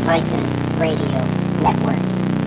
Advices Radio Network.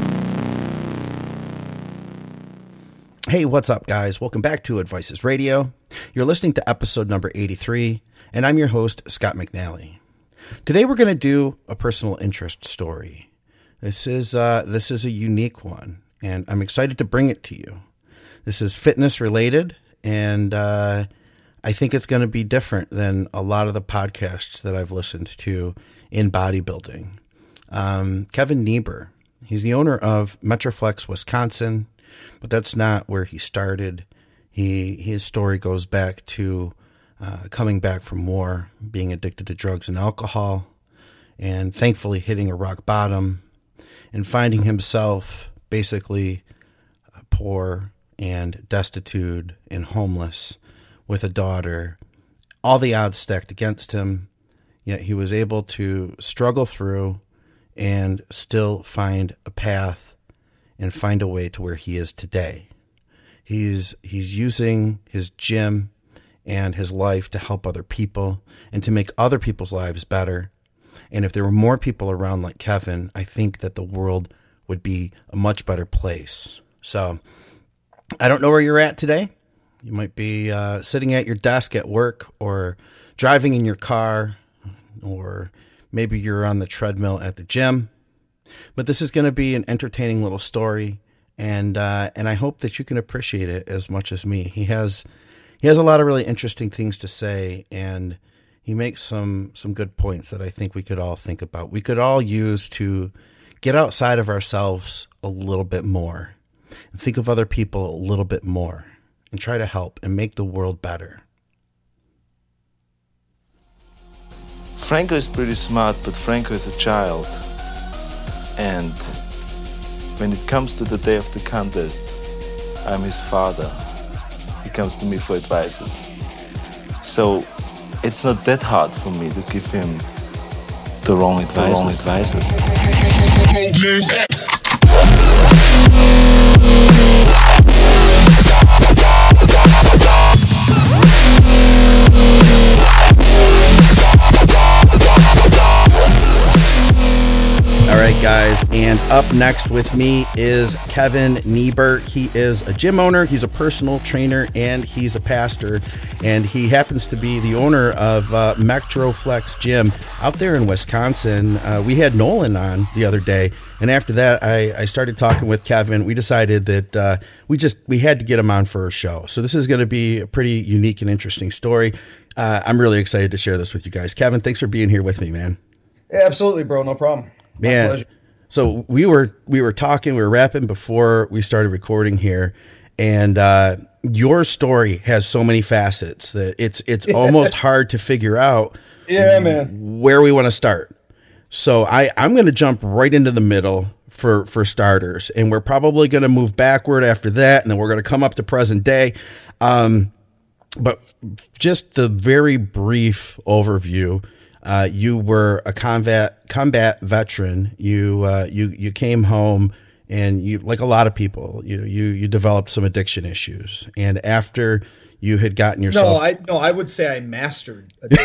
Hey, what's up, guys? Welcome back to Advices Radio. You're listening to episode number 83, and I'm your host, Scott McNally. Today, we're going to do a personal interest story. This is a unique one, and I'm excited to bring it to you. This is fitness related, and I think it's going to be different than a lot of the podcasts that I've listened to in bodybuilding. Kevin Niebuhr, he's the owner of Metroflex, Wisconsin, but that's not where he started. His story goes back to coming back from war, being addicted to drugs and alcohol, and thankfully hitting a rock bottom and finding himself basically poor and destitute and homeless with a daughter, all the odds stacked against him, yet he was able to struggle through and still find a path and find a way to where he is today. He's using his gym and his life to help other people and to make other people's lives better. And if there were more people around like Kevin, I think that the world would be a much better place. So I don't know where you're at today. You might be sitting at your desk at work or driving in your car, or maybe you're on the treadmill at the gym. But this is going to be an entertaining little story, and I hope that you can appreciate it as much as me. He has a lot of really interesting things to say, and he makes some good points that I think we could all think about. We could all use to get outside of ourselves a little bit more and think of other people a little bit more and try to help and make the world better. Franco is pretty smart, but Franco is a child. And when it comes to the day of the contest, I'm his father. He comes to me for advices. So it's not that hard for me to give him the wrong advices. All right, guys, and up next with me is Kevin Niebuhr. He is a gym owner, he's a personal trainer, and he's a pastor, and he happens to be the owner of Metroflex Gym out there in Wisconsin. We had Nolan on the other day, and after that, I started talking with Kevin. We decided that we had to get him on for a show. So this is going to be a pretty unique and interesting story. I'm really excited to share this with you guys. Kevin, thanks for being here with me, man. Yeah, absolutely, bro. No problem. Man, so we were talking, we were rapping before we started recording here, and your story has so many facets that it's almost hard to figure out where we want to start. So I'm going to jump right into the middle for starters, and we're probably going to move backward after that, and then we're going to come up to present day. But just the very brief overview. You were a combat veteran. You came home, and you, like a lot of people, you developed some addiction issues. And after you had gotten yourself, I would say I mastered addiction.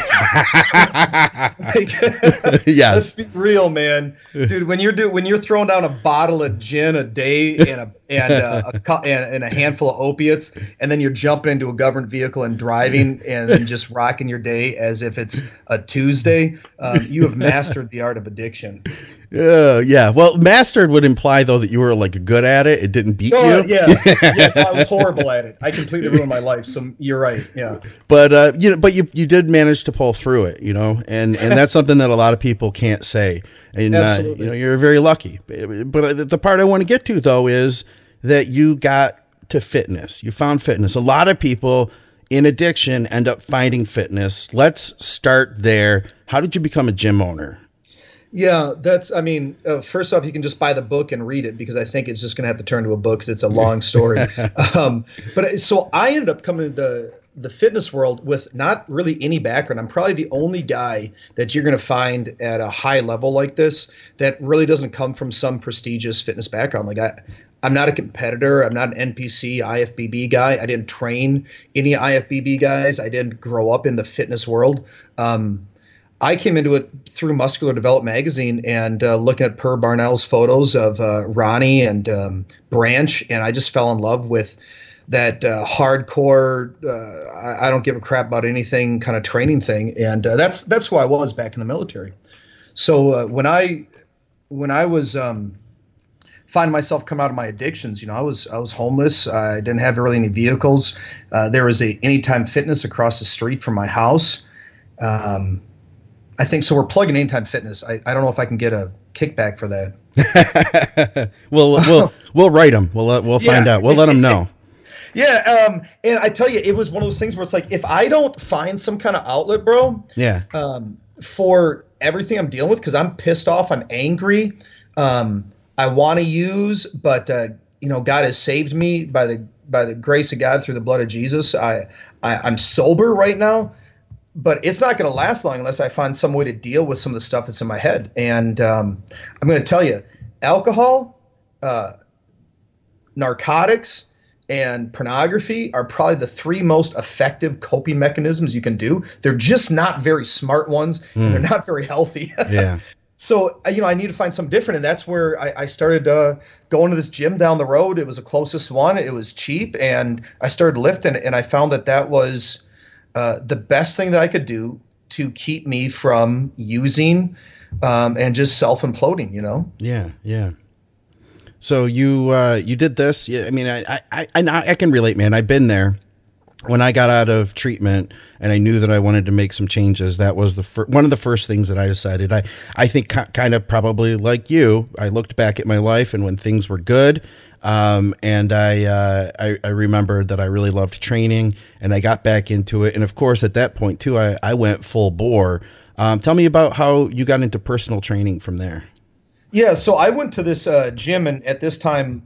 Yes, let's be real, man, dude. When you're throwing down a bottle of gin a day and a handful of opiates, and then you're jumping into a government vehicle and driving and then just rocking your day as if it's a Tuesday, you have mastered the art of addiction. Yeah. Well, mastered would imply though that you were like good at it. It didn't beat you. Yeah, I was horrible at it. I completely ruined my life. So you're right. Yeah. But you did manage to pull through it, and that's something that a lot of people can't say. And you're very lucky. But the part I want to get to though is that you got to fitness. You found fitness. A lot of people in addiction end up finding fitness. Let's start there. How did you become a gym owner? Yeah, first off, you can just buy the book and read it, because I think it's just going to have to turn to a book because it's a long story. So I ended up coming to the fitness world with not really any background. I'm probably the only guy that you're going to find at a high level like this that really doesn't come from some prestigious fitness background. Like I'm not a competitor. I'm not an NPC, IFBB guy. I didn't train any IFBB guys. I didn't grow up in the fitness world. I came into it through Muscular Development magazine and looking at Per Barnell's photos of Ronnie and Branch, and I just fell in love with that hardcore, I don't give a crap about anything kind of training thing, and that's who I was back in the military. So when I was finding myself coming out of my addictions, I was homeless. I didn't have really any vehicles. There was a Anytime Fitness across the street from my house. I think so. We're plugging Anytime Fitness. I don't know if I can get a kickback for that. We'll write them. We'll find out. We'll let them know. Yeah. And I tell you, it was one of those things where it's like, if I don't find some kind of outlet, bro, for everything I'm dealing with, because I'm pissed off, I'm angry, I want to use, but God has saved me by the grace of God through the blood of Jesus. I'm sober right now. But it's not going to last long unless I find some way to deal with some of the stuff that's in my head. And I'm going to tell you, alcohol, narcotics, and pornography are probably the three most effective coping mechanisms you can do. They're just not very smart ones, and they're not very healthy. Yeah. So, I need to find something different. And that's where I started going to this gym down the road. It was the closest one. It was cheap. And I started lifting, and I found that was the best thing that I could do to keep me from using and just self-imploding, Yeah, yeah. So you did this. Yeah, I mean, I can relate, man. I've been there. When I got out of treatment and I knew that I wanted to make some changes, that was one of the first things that I decided. I think kind of probably like you, I looked back at my life and when things were good, and I remembered that I really loved training and I got back into it. And of course, at that point too, I went full bore. Tell me about how you got into personal training from there. Yeah. So I went to this gym, and at this time,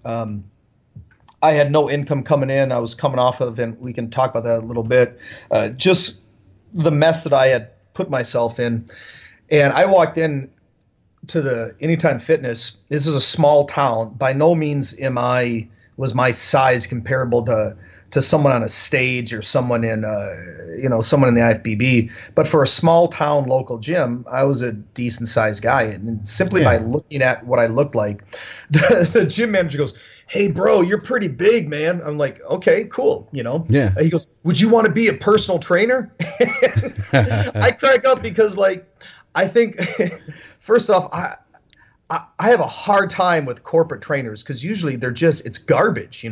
I had no income coming in. I was coming off of, and we can talk about that a little bit, just the mess that I had put myself in. And I walked in to the Anytime Fitness. This is a small town. By no means was my size comparable to someone on a stage or someone in someone in the IFBB. But for a small town local gym, I was a decent sized guy. And simply by looking at what I looked like, the gym manager goes, "Hey, bro, you're pretty big, man." I'm like, "Okay, cool." Yeah. He goes, "Would you want to be a personal trainer?" I crack up because, I think, first off, I have a hard time with corporate trainers because usually it's garbage,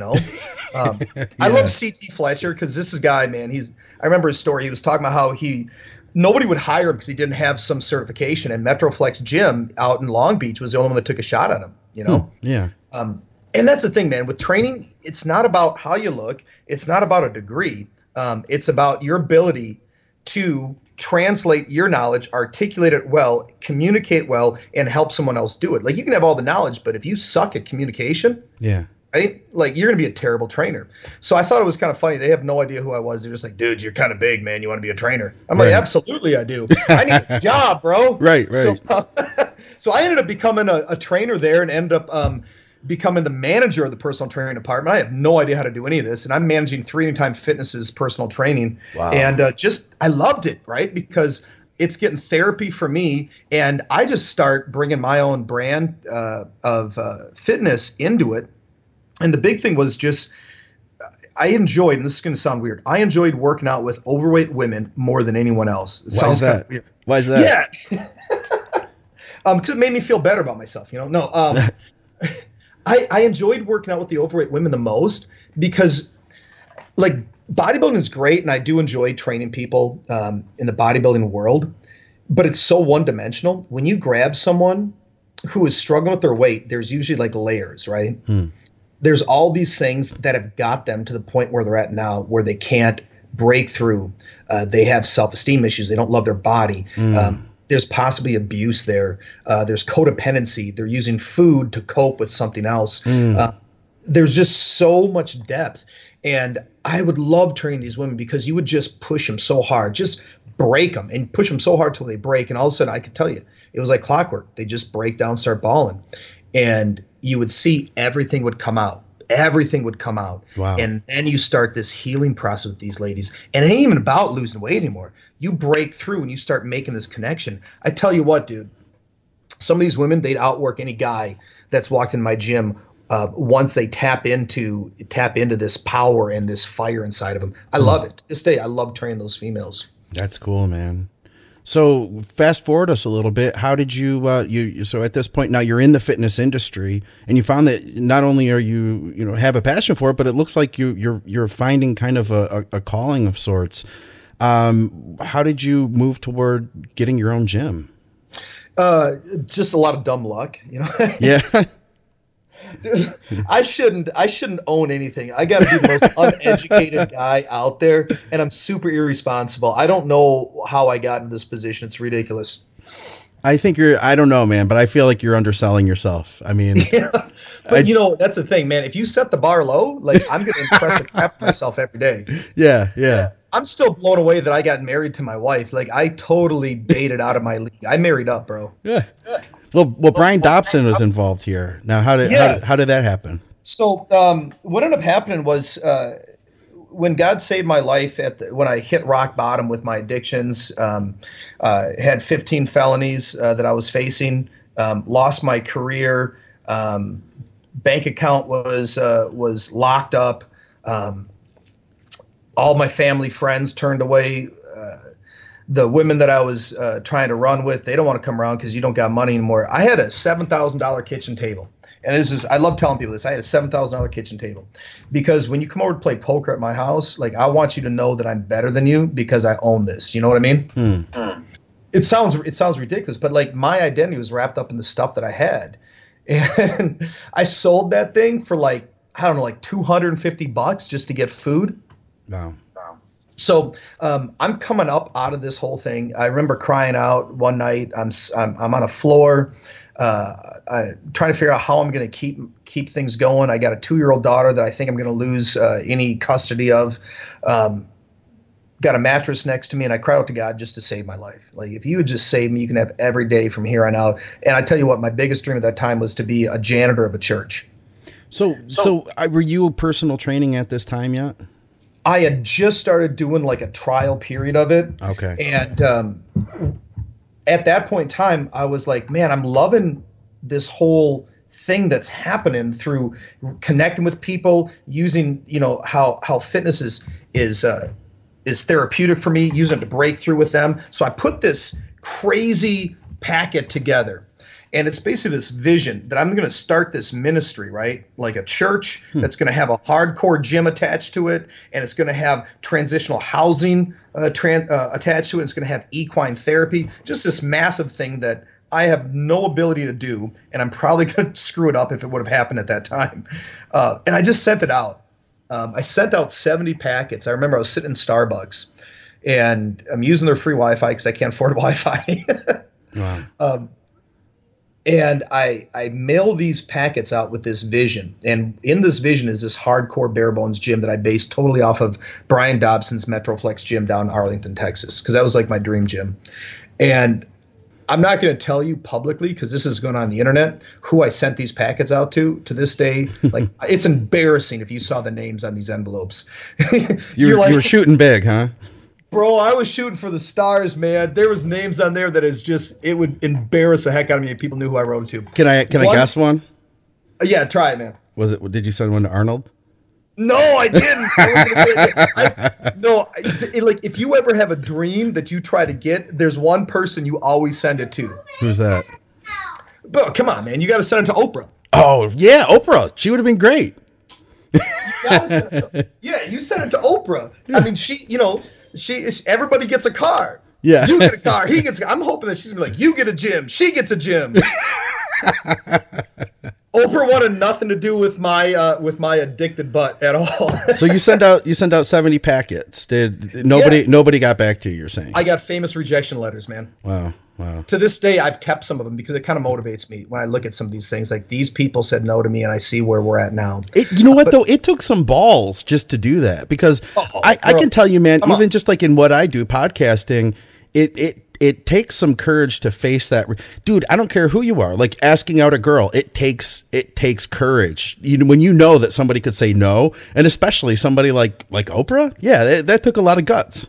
I love CT Fletcher because this is a guy, man. I remember his story. He was talking about how nobody would hire him because he didn't have some certification, and Metroflex Gym out in Long Beach was the only one that took a shot at him, Yeah. And that's the thing, man. With training, it's not about how you look. It's not about a degree. It's about your ability to translate your knowledge, articulate it well, communicate well, and help someone else do it. You can have all the knowledge, but if you suck at communication, right? You're going to be a terrible trainer. So I thought it was kind of funny. They have no idea who I was. They're just like, "Dude, you're kind of big, man. You want to be a trainer?" I'm like, "Absolutely, I do. I need a job, bro." Right. So I ended up becoming a trainer there and ended up becoming the manager of the personal training department. I have no idea how to do any of this, and I'm managing 3 Anytime Fitness's personal training. Wow. And I loved it, right? Because it's getting therapy for me, and I just start bringing my own brand of fitness into it. And the big thing was just I enjoyed, and this is going to sound weird, I enjoyed working out with overweight women more than anyone else. Why is that? Kind of weird. Why is that? Yeah. Because it made me feel better about myself, No, I enjoyed working out with the overweight women the most because, bodybuilding is great, and I do enjoy training people in the bodybuilding world, but it's so one-dimensional. When you grab someone who is struggling with their weight, there's usually layers, right? There's all these things that have got them to the point where they're at now, where they can't break through. They have self-esteem issues. They don't love their body. There's possibly abuse there. There's codependency. They're using food to cope with something else. There's just so much depth. And I would love training these women because you would just push them so hard, just break them and push them so hard till they break. And all of a sudden, I could tell you, it was like clockwork. They just break down, start bawling. And you would see everything would come out. everything would come out. Wow. And then you start this healing process with these ladies. And it ain't even about losing weight anymore. You break through and you start making this connection. I tell you what, dude, some of these women, they'd outwork any guy that's walked in my gym once they tap into this power and this fire inside of them. I love it. To this day, I love training those females. That's cool, man. So fast forward us a little bit. How did you, so at this point now you're in the fitness industry and you found that not only are you have a passion for it, but it looks like you're finding kind of a calling of sorts. How did you move toward getting your own gym? Just a lot of dumb luck, Yeah. Dude, I shouldn't own anything. I got to be the most uneducated guy out there, and I'm super irresponsible. I don't know how I got in this position. It's ridiculous. I think I don't know, man, but I feel like you're underselling yourself. I mean, yeah. But that's the thing, man. If you set the bar low, like I'm going to impress the crap out of myself every day. Yeah. I'm still blown away that I got married to my wife. Like I totally dated out of my league. I married up, bro. Yeah. Well, Brian Dobson was involved here. Now, how did that happen? So, what ended up happening was when God saved my life when I hit rock bottom with my addictions, had 15 felonies that I was facing, lost my career, bank account was locked up, all my family friends turned away. The women that I was trying to run with, they don't want to come around because you don't got money anymore. I had a $7,000 kitchen table. And I love telling people this. I had a $7,000 kitchen table because when you come over to play poker at my house, like I want you to know that I'm better than you because I own this. You know what I mean? It sounds ridiculous, but like my identity was wrapped up in the stuff that I had. And I sold that thing for like, I don't know, like $250 just to get food. Wow. So I'm coming up out of this whole thing. I remember crying out one night. I'm on a floor, trying to figure out how I'm going to keep things going. I got a 2-year-old daughter that I think I'm going to lose any custody of. Got a mattress next to me, and I cried out to God just to save my life. Like if you would just save me, you can have every day from here on out. And I tell you what, my biggest dream at that time was to be a janitor of a church. So were you personal training at this time yet? I had just started doing like a trial period of it. Okay. And at that point in time, I was like, man, I'm loving this whole thing that's happening through connecting with people, using, how fitness is therapeutic for me, using it to break through with them. So I put this crazy packet together. And it's basically this vision that I'm going to start this ministry, right? Like a church that's going to have a hardcore gym attached to it, and it's going to have transitional housing attached to it. It's going to have equine therapy, just this massive thing that I have no ability to do, and I'm probably going to screw it up if it would have happened at that time. And I just sent it out. I sent out 70 packets. I remember I was sitting in Starbucks, and I'm using their free Wi-Fi because I can't afford Wi-Fi. Wow. And I mail these packets out with this vision. And in this vision is this hardcore bare bones gym that I based totally off of Brian Dobson's Metroflex gym down in Arlington, Texas, because that was like my dream gym. And I'm not going to tell you publicly, because this is going on the internet, who I sent these packets out to this day. Like, it's embarrassing if you saw the names on these envelopes. You were shooting big, huh? Bro, I was shooting for the stars, man. There was names on there that is just, it would embarrass the heck out of me if people knew who I wrote it to. Can I guess one? Yeah, try it, man. Did you send one to Arnold? No, I didn't. Like if you ever have a dream that you try to get, there's one person you always send it to. Who's that? Bro, come on, man. You got to send it to Oprah. Oh, yeah, Oprah. She would have been great. You send it to Oprah. Yeah. I mean, everybody gets a car. Yeah. You get a car. He gets a car. I'm hoping that she's going to be like, you get a gym. She gets a gym. Oprah wanted nothing to do with my addicted butt at all. So you send out 70 packets. Did nobody got back to you, you're saying? I got famous rejection letters, man. Wow. To this day, I've kept some of them because it kind of motivates me when I look at some of these things. Like, these people said no to me, and I see where we're at now. You know what, though? It took some balls just to do that, because I can tell you, man, even just like in what I do, podcasting, it takes some courage to face that. Dude, I don't care who you are. Like asking out a girl, it takes courage. When you know that somebody could say no, and especially somebody like Oprah. Yeah, that took a lot of guts.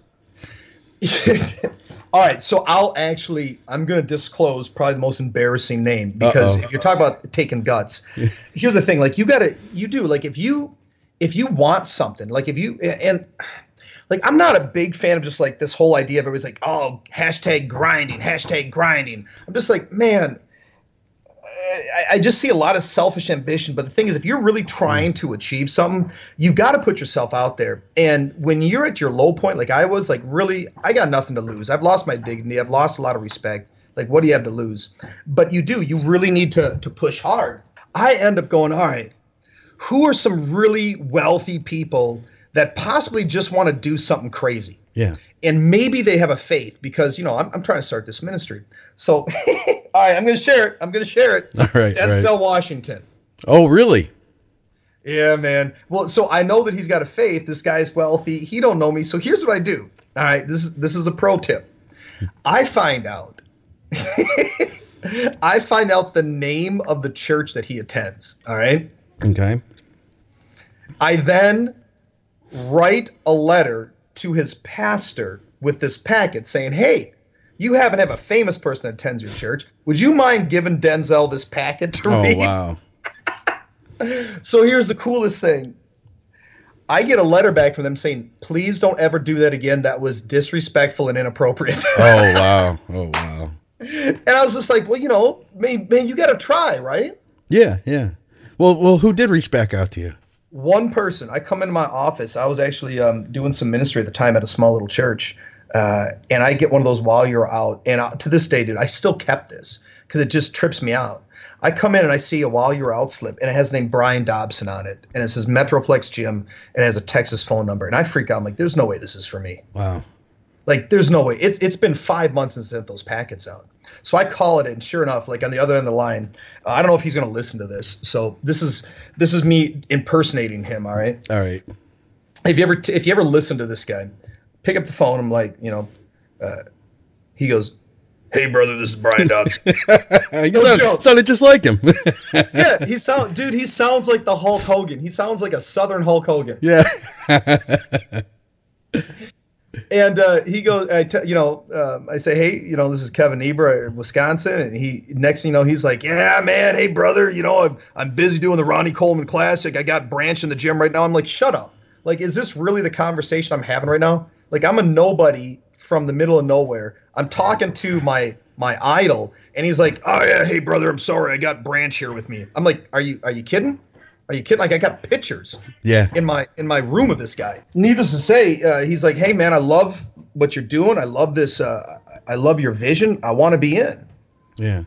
All right, so I'm going to disclose probably the most embarrassing name, because if you're talking about taking guts, here's the thing. Like if you want something, like like I'm not a big fan of just like this whole idea of everybody's like, oh, hashtag grinding. I'm just like, man, I just see a lot of selfish ambition. But the thing is, if you're really trying to achieve something, you got to put yourself out there. And when you're at your low point, like I was, like really, I got nothing to lose. I've lost my dignity. I've lost a lot of respect. Like, what do you have to lose? But you really need to push hard. I end up going, all right, who are some really wealthy people that possibly just want to do something crazy? Yeah. And maybe they have a faith, because, I'm trying to start this ministry. So, all right, I'm going to share it. All right. Denzel Washington. Oh, really? Yeah, man. Well, so I know that he's got a faith. This guy's wealthy. He don't know me. So here's what I do. All right, this is a pro tip. I find out the name of the church that he attends. All right. Okay. I then write a letter to his pastor with this packet saying, hey, you happen to have a famous person that attends your church. Would you mind giving Denzel this packet to read? Oh, wow. So here's the coolest thing. I get a letter back from them saying, please don't ever do that again. That was disrespectful and inappropriate. Oh, wow. And I was just like, well, man, you got to try, right? Yeah. Well, who did reach back out to you? One person. I come into my office. I was actually doing some ministry at the time at a small little church. And I get one of those while you're out. And to this day, dude, I still kept this because it just trips me out. I come in and I see a while you're out slip, and it has the name Brian Dobson on it. And it says Metroplex Gym, and it has a Texas phone number. And I freak out. I'm like, there's no way this is for me. Wow. Like, there's no way. It's been 5 months since I sent those packets out. So I call it, and sure enough, like on the other end of the line, I don't know if he's going to listen to this. So this is me impersonating him. All right. If you ever listen to this guy, pick up the phone. I'm like, he goes, hey brother, this is Brian Dobson. Sounded just like him. Yeah, he sounds like the Hulk Hogan. He sounds like a Southern Hulk Hogan. Yeah. And he goes, I say, hey, this is Kevin Ebra in Wisconsin. And he, next thing you know, he's like, yeah, man, hey, brother, I'm busy doing the Ronnie Coleman Classic. I got Branch in the gym right now. I'm like, shut up. Like, is this really the conversation I'm having right now? Like, I'm a nobody from the middle of nowhere. I'm talking to my idol. And he's like, oh, yeah, hey, brother, I'm sorry. I got Branch here with me. I'm like, are you kidding? Are you kidding? Like, I got pictures in my room of this guy. Needless to say, he's like, hey, man, I love what you're doing. I love this. I love your vision. I want to be in. Yeah.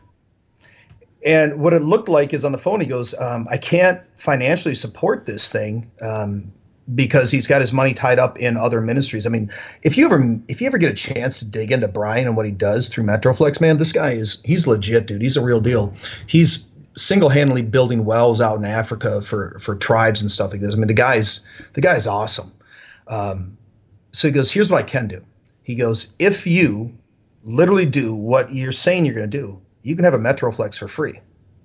And what it looked like is on the phone, he goes, I can't financially support this thing because he's got his money tied up in other ministries. I mean, if you ever get a chance to dig into Brian and what he does through Metroflex, man, this guy he's legit, dude. He's a real deal. He's single-handedly building wells out in Africa for tribes and stuff like this. I mean, the guy's awesome. So he goes, here's what I can do. He goes, if you literally do what you're saying you're going to do, you can have a Metroflex for free.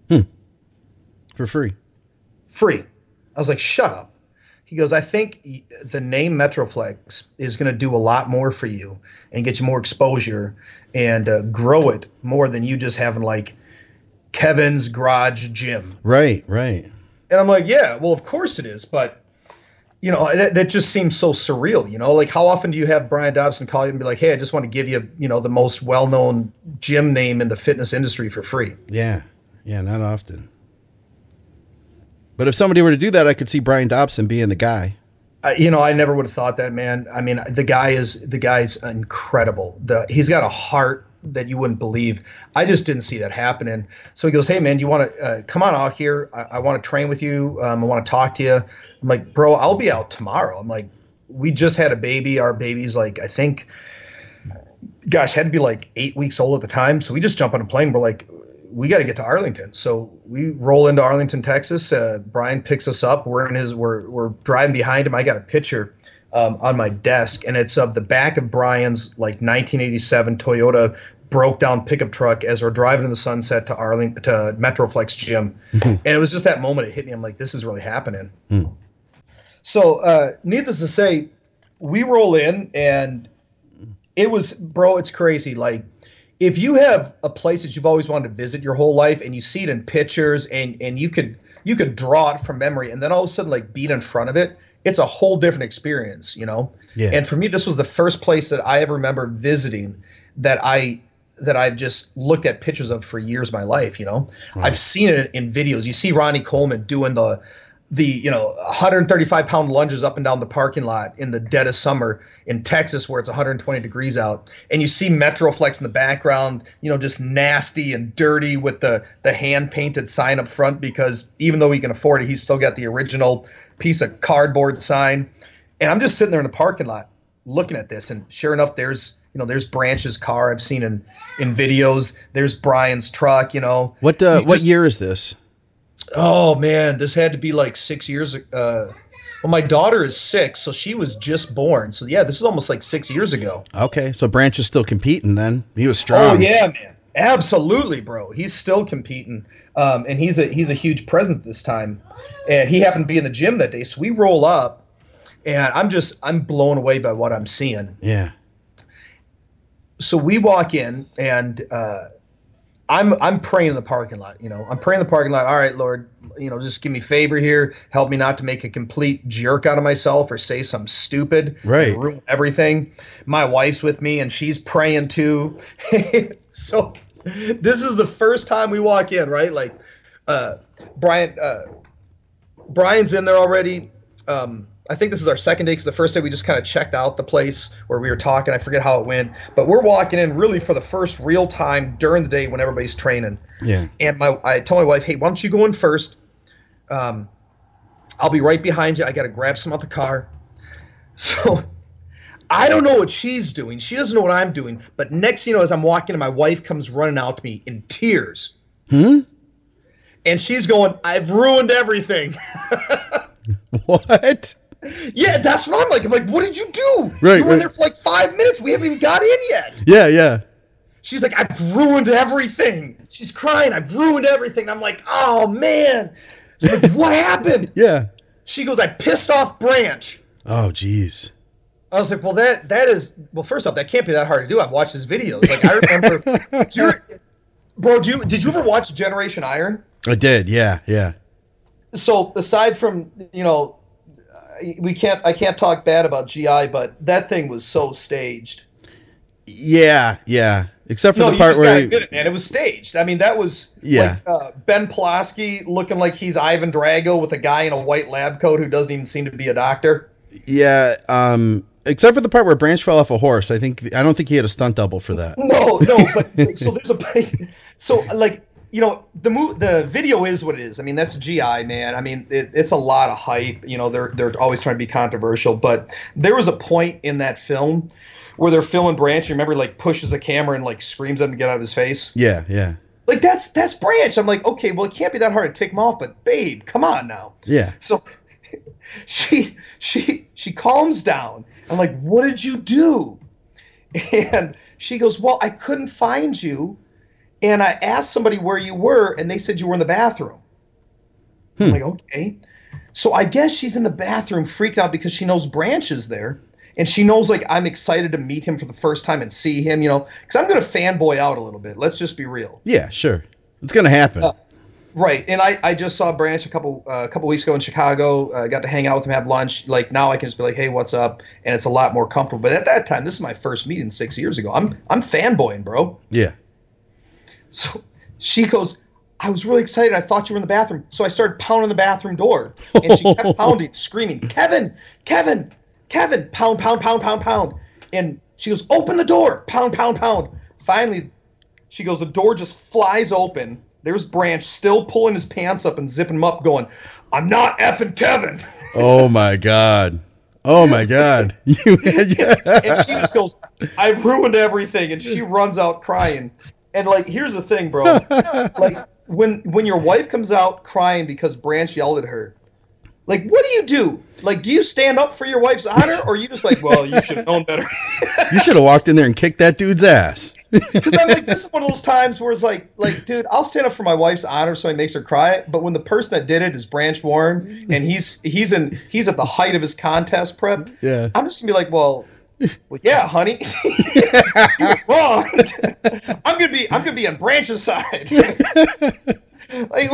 For free. Free. I was like, shut up. He goes, I think the name Metroflex is going to do a lot more for you and get you more exposure and grow it more than you just having like Kevin's Garage Gym. Right. And I'm like, yeah, well, of course it is. But, that just seems so surreal, like how often do you have Brian Dobson call you and be like, hey, I just want to give you, the most well-known gym name in the fitness industry for free. Yeah. Yeah. Not often. But if somebody were to do that, I could see Brian Dobson being the guy. I never would have thought that, man. I mean, the guy's incredible. He's got a heart that you wouldn't believe. I just didn't see that happening. So he goes, hey, man, do you want to come on out here? I want to train with you. I want to talk to you. I'm like, bro, I'll be out tomorrow. I'm like, we just had a baby. Our baby's like, I think, gosh, had to be like 8 weeks old at the time. So we just jump on a plane. We're like, we got to get to Arlington. So we roll into Arlington, Texas. Brian picks us up. We're driving behind him. I got a picture on my desk, and it's of the back of Brian's like 1987 Toyota broke down pickup truck as we're driving in the sunset to Metroflex gym. And it was just that moment it hit me. I'm like, this is really happening. So needless to say, we roll in and it was, bro, it's crazy. Like, if you have a place that you've always wanted to visit your whole life and you see it in pictures and you could draw it from memory and then all of a sudden like being in front of it, it's a whole different experience, you know? Yeah. And for me, this was the first place that I ever remember visiting that I've just looked at pictures of for years of my life, you know? Right. I've seen it in videos. You see Ronnie Coleman doing the 135 pound lunges up and down the parking lot in the dead of summer in Texas where it's 120 degrees out. And you see Metroflex in the background, you know, just nasty and dirty with the hand painted sign up front, because even though he can afford it, he's still got the original piece of cardboard sign. And I'm just sitting there in the parking lot looking at this, and sure enough, there's Branch's car I've seen in videos. There's Brian's truck, you know. What year is this? Oh man, this had to be like 6 years. Well, my daughter is 6, so she was just born. So yeah, this is almost like 6 years ago. Okay, so Branch is still competing then. He was strong. Oh yeah, man, absolutely, bro. He's still competing, and he's a huge presence this time. And he happened to be in the gym that day, so we roll up, and I'm blown away by what I'm seeing. Yeah. So we walk in, and I'm praying in the parking lot. You know, I'm praying in the parking lot. All right, Lord, you know, just give me favor here. Help me not to make a complete jerk out of myself or say something stupid. Right. And ruin everything. My wife's with me, and she's praying too. So this is the first time we walk in, right? Like, Brian's in there already. I think this is our second day because the first day we just kind of checked out the place where we were talking. I forget how it went, but we're walking in really for the first real time during the day when everybody's training. Yeah. And I told my wife, hey, why don't you go in first? I'll be right behind you. I got to grab some out the car. So I don't know what she's doing. She doesn't know what I'm doing. But next, you know, as I'm walking in, my wife comes running out to me in tears. And she's going, I've ruined everything. What? Yeah, that's what I'm like. I'm like, what did you do? Right, You were in there for like 5 minutes. We haven't even got in yet. Yeah, yeah. She's like, I've ruined everything. She's crying. I've ruined everything. I'm like, oh, man. She's like, what happened? Yeah. She goes, I pissed off Branch. Oh, geez. I was like, well, that is, well, first off, that can't be that hard to do. I've watched his videos. Like, I remember, did you ever watch Generation Iron? I did, yeah, yeah. So aside from, you know, I can't talk bad about GI, but that thing was so staged. Yeah, yeah. Except for No, the part you just where gotta admit it, man. It was staged. I mean, that was like Ben Pulaski looking like he's Ivan Drago with a guy in a white lab coat who doesn't even seem to be a doctor. Yeah, except for the part where Branch fell off a horse. I don't think he had a stunt double for that. No, but so there's like, you know, the video is what it is. I mean, that's GI, man. I mean, it's a lot of hype. You know, they're always trying to be controversial, but there was a point in that film where they're filming Branch. You remember, like, pushes a camera and like screams at him to get out of his face. Yeah, yeah. Like that's Branch. I'm like, okay, well, it can't be that hard to take him off, but babe, come on now. Yeah. So she calms down. I'm like, what did you do? And she goes, well, I couldn't find you. And I asked somebody where you were, and they said you were in the bathroom. I'm like, okay. So I guess she's in the bathroom freaked out because she knows Branch is there. And she knows, like, I'm excited to meet him for the first time and see him, you know. Because I'm going to fanboy out a little bit. Let's just be real. Yeah, sure. It's going to happen. Right. And I just saw Branch a couple weeks ago in Chicago. Got to hang out with him, have lunch. Like, now I can just be like, hey, what's up? And it's a lot more comfortable. But at that time, this is my first meeting 6 years ago. I'm fanboying, bro. Yeah. So she goes, I was really excited. I thought you were in the bathroom. So I started pounding the bathroom door. And she kept pounding, screaming, Kevin, Kevin, Kevin, pound, pound, pound, pound, pound. And she goes, open the door, pound, pound, pound. Finally, she goes, the door just flies open. There's Branch still pulling his pants up and zipping them up going, I'm not effing Kevin. Oh, my God. Oh, my God. And she just goes, I've ruined everything. And she runs out crying. And, like, here's the thing, bro. Like, when your wife comes out crying because Branch yelled at her, Like, what do you do? Like, do you stand up for your wife's honor, or are you just like, well, you should have known better? You should have walked in there and kicked that dude's ass. Because I'm like, this is one of those times where it's like, dude, I'll stand up for my wife's honor so he makes her cry. But when the person that did it is Branch Warren, and he's at the height of his contest prep, Yeah. I'm just gonna be like, well, yeah, honey, you're wrong. I'm gonna be on Branch's side. Like,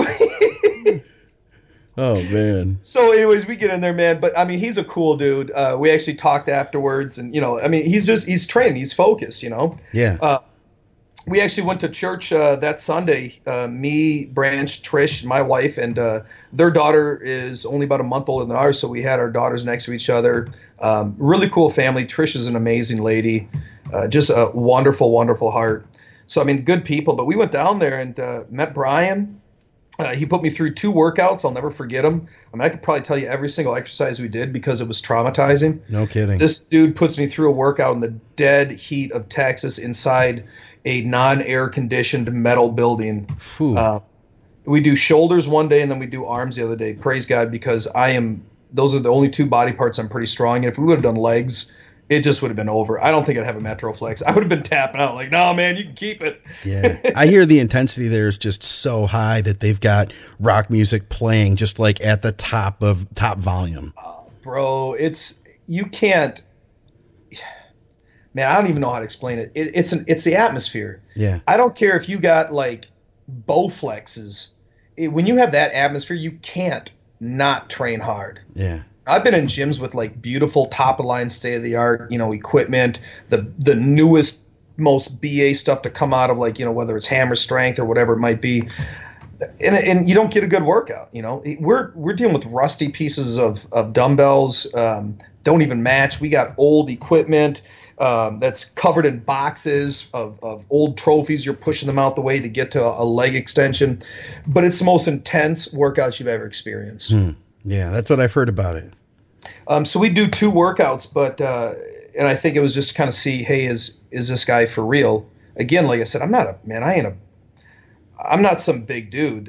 Oh man. so anyways, we get in there, man. But I mean, he's a cool dude. We actually talked afterwards, and I mean, he's trained, he's focused, Yeah. We actually went to church that Sunday. Me, Branch, Trish, my wife, and their daughter is only about a month older than ours, so we had our daughters next to each other. Really cool family. Trish is an amazing lady, just a wonderful, wonderful heart. So I mean, good people. But we went down there and met Brian. He put me through 2 workouts. I'll never forget them. I mean, I could probably tell you every single exercise we did because it was traumatizing. No kidding. This dude puts me through a workout in the dead heat of Texas inside a non-air conditioned metal building. We do shoulders one day and then we do arms the other day. Praise God, because those are the only 2 body parts I'm pretty strong in. If we would have done legs, it just would have been over. I don't think I'd have a Metroflex. I would have been tapping out like, no, man, you can keep it. Yeah. I hear the intensity there is just so high that they've got rock music playing just like at the top volume. Bro, you can't, man, I don't even know how to explain it. It's the atmosphere. Yeah. I don't care if you got like Bowflexes. When you have that atmosphere, you can't not train hard. Yeah. I've been in gyms with like beautiful top of line, state of the art, equipment, the newest, most BA stuff to come out of like, whether it's hammer strength or whatever it might be. And you don't get a good workout. We're dealing with rusty pieces of dumbbells, don't even match. We got old equipment that's covered in boxes of old trophies. You're pushing them out the way to get to a leg extension, but it's the most intense workouts you've ever experienced. Yeah, that's what I've heard about it. So we do 2 workouts, but and I think it was just to kind of see, hey, is this guy for real? Again, like I said, I'm not some big dude.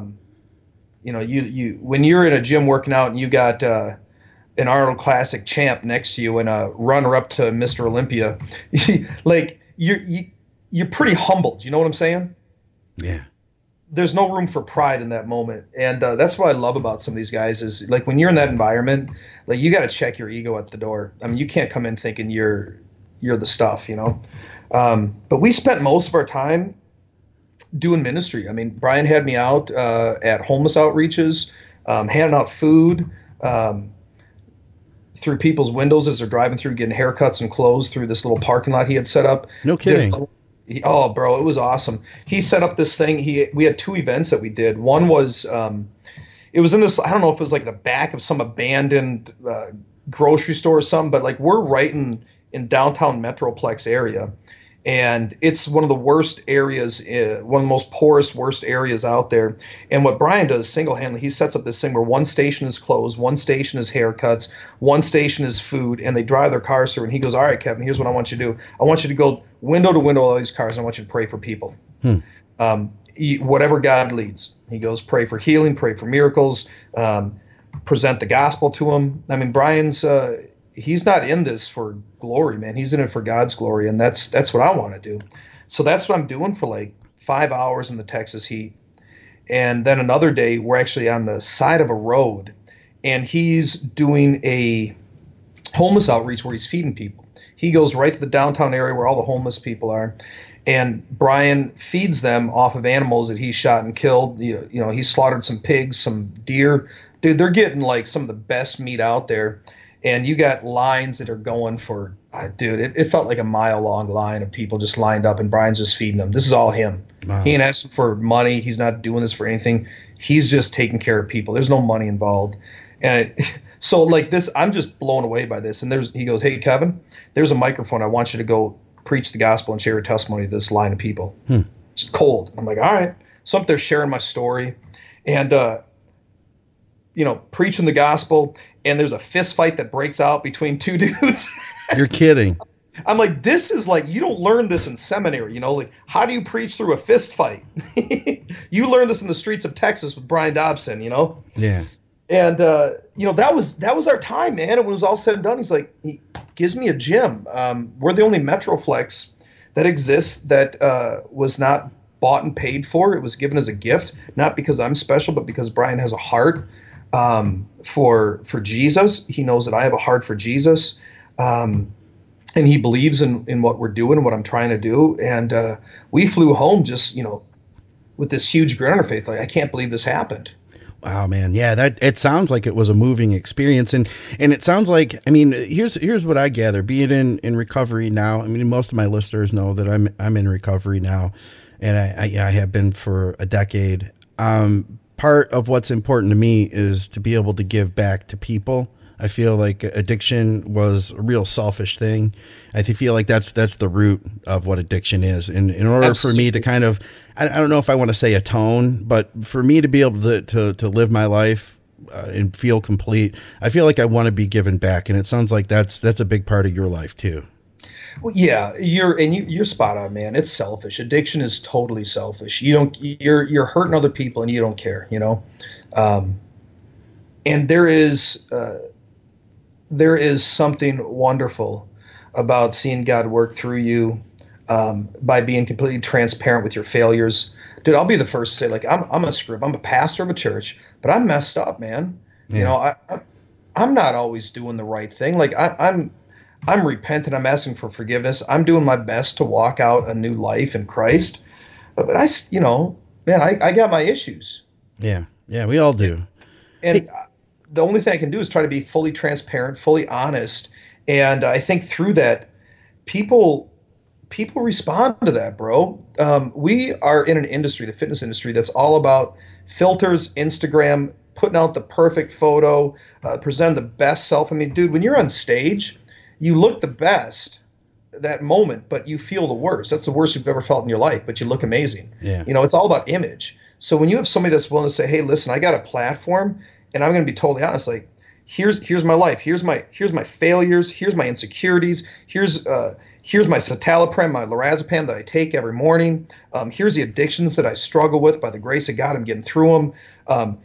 You when you're in a gym working out and you got an Arnold Classic champ next to you and a runner up to Mr. Olympia, like you're pretty humbled. You know what I'm saying? Yeah. There's no room for pride in that moment. And that's what I love about some of these guys is like when you're in that environment, like you got to check your ego at the door. I mean, you can't come in thinking you're the stuff, But we spent most of our time doing ministry. I mean, Brian had me out at homeless outreaches, handing out food through people's windows as they're driving through, getting haircuts and clothes through this little parking lot he had set up. No kidding. Oh, bro, it was awesome. He set up this thing. We had 2 events that we did. One was it was in this, I don't know if it was like the back of some abandoned grocery store or something, but like we're right in downtown Metroplex area. And it's one of the worst areas, one of the most porous, worst areas out there. And what Brian does single-handedly, he sets up this thing where one station is clothes, one station is haircuts, one station is food, and they drive their cars through. And he goes, all right, Kevin, here's what I want you to do. I want you to go window to window all these cars, and I want you to pray for people. Whatever God leads. He goes, pray for healing, pray for miracles, present the gospel to them. I mean, Brian's he's not in this for glory, man. He's in it for God's glory, and that's what I want to do. So that's what I'm doing for like 5 hours in the Texas heat. And then another day, we're actually on the side of a road, and he's doing a homeless outreach where he's feeding people. He goes right to the downtown area where all the homeless people are, and Brian feeds them off of animals that he shot and killed. He slaughtered some pigs, some deer. Dude, they're getting like some of the best meat out there. And you got lines that are going for, dude, it felt like a mile-long line of people just lined up, and Brian's just feeding them. This is all him. Wow. He ain't asking for money. He's not doing this for anything. He's just taking care of people. There's no money involved. And so like this, I'm just blown away by this. And he goes, hey, Kevin, there's a microphone. I want you to go preach the gospel and share your testimony to this line of people. It's cold. I'm like, all right. So I'm up there sharing my story and, preaching the gospel. And there's a fist fight that breaks out between 2 dudes. You're kidding. I'm like, this is like, you don't learn this in seminary, like how do you preach through a fist fight? You learn this in the streets of Texas with Brian Dobson, Yeah. And that was our time, man. And when it was all said and done, he gives me a gym. We're the only Metroflex that exists that was not bought and paid for. It was given as a gift, not because I'm special, but because Brian has a heart for Jesus. He knows that I have a heart for Jesus, and he believes in what we're doing, what I'm trying to do. And we flew home just with this huge grin on our face, like, I can't believe this happened. Wow, man. Yeah, that it sounds like it was a moving experience. And it sounds like, I mean, here's what I gather, being in recovery now. I mean, most of my listeners know that I'm in recovery now, and I have been for a decade. Part of what's important to me is to be able to give back to people. I feel like addiction was a real selfish thing. I feel like that's the root of what addiction is. And in order for me to kind of, I don't know if I want to say atone, but for me to be able to live my life and feel complete, I feel like I want to be given back. And it sounds like that's a big part of your life too. Well, yeah, you're spot on, man. It's selfish. Addiction is totally selfish. You're hurting other people and you don't care, and there is something wonderful about seeing God work through you by being completely transparent with your failures. Dude, I'll be the first to say, like, I'm a screw up. I'm a pastor of a church, but I'm messed up, man. Yeah. I'm not always doing the right thing. Like, I'm repentant. I'm asking for forgiveness. I'm doing my best to walk out a new life in Christ. But I got my issues. Yeah. Yeah, we all do. And the only thing I can do is try to be fully transparent, fully honest. And I think through that, people respond to that, bro. We are in an industry, the fitness industry, that's all about filters, Instagram, putting out the perfect photo, presenting the best self. I mean, dude, when you're on stage, you look the best that moment, but you feel the worst. That's the worst you've ever felt in your life, but you look amazing. Yeah. It's all about image. So when you have somebody that's willing to say, hey, listen, I got a platform, and I'm going to be totally honest, like, here's my life, here's my failures, here's my insecurities, here's my citalopram, my lorazepam that I take every morning, here's the addictions that I struggle with. By the grace of God, I'm getting through them.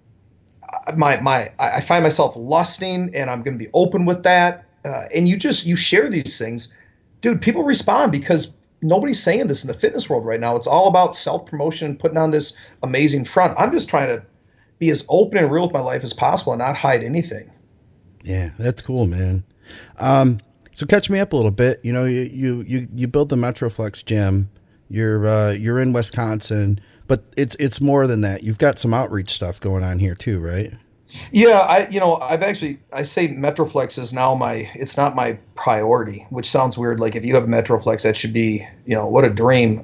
I find myself lusting, and I'm going to be open with that. And you share these things, dude. People respond because nobody's saying this in the fitness world right now. It's all about self-promotion and putting on this amazing front. I'm just trying to be as open and real with my life as possible and not hide anything. Yeah, that's cool, man. So catch me up a little bit. You build the Metroflex gym. You're in Wisconsin, but it's more than that. You've got some outreach stuff going on here too, right? Yeah, I say Metroflex is now it's not my priority, which sounds weird. Like, if you have a Metroflex, that should be, what a dream.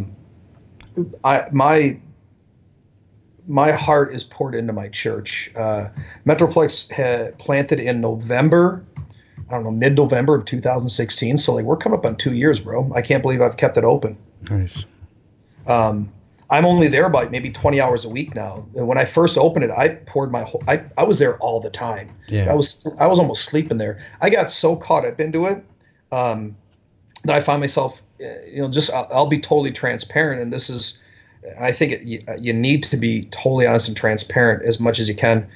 My heart is poured into my church. Metroflex had planted in November, mid-November of 2016. So, like, we're coming up on 2 years, bro. I can't believe I've kept it open. Nice. I'm only there about maybe 20 hours a week now. When I first opened it, I poured I was there all the time. Yeah. I was almost sleeping there. I got so caught up into it that I find myself, I'll be totally transparent. And this is, I think you need to be totally honest and transparent as much as you can.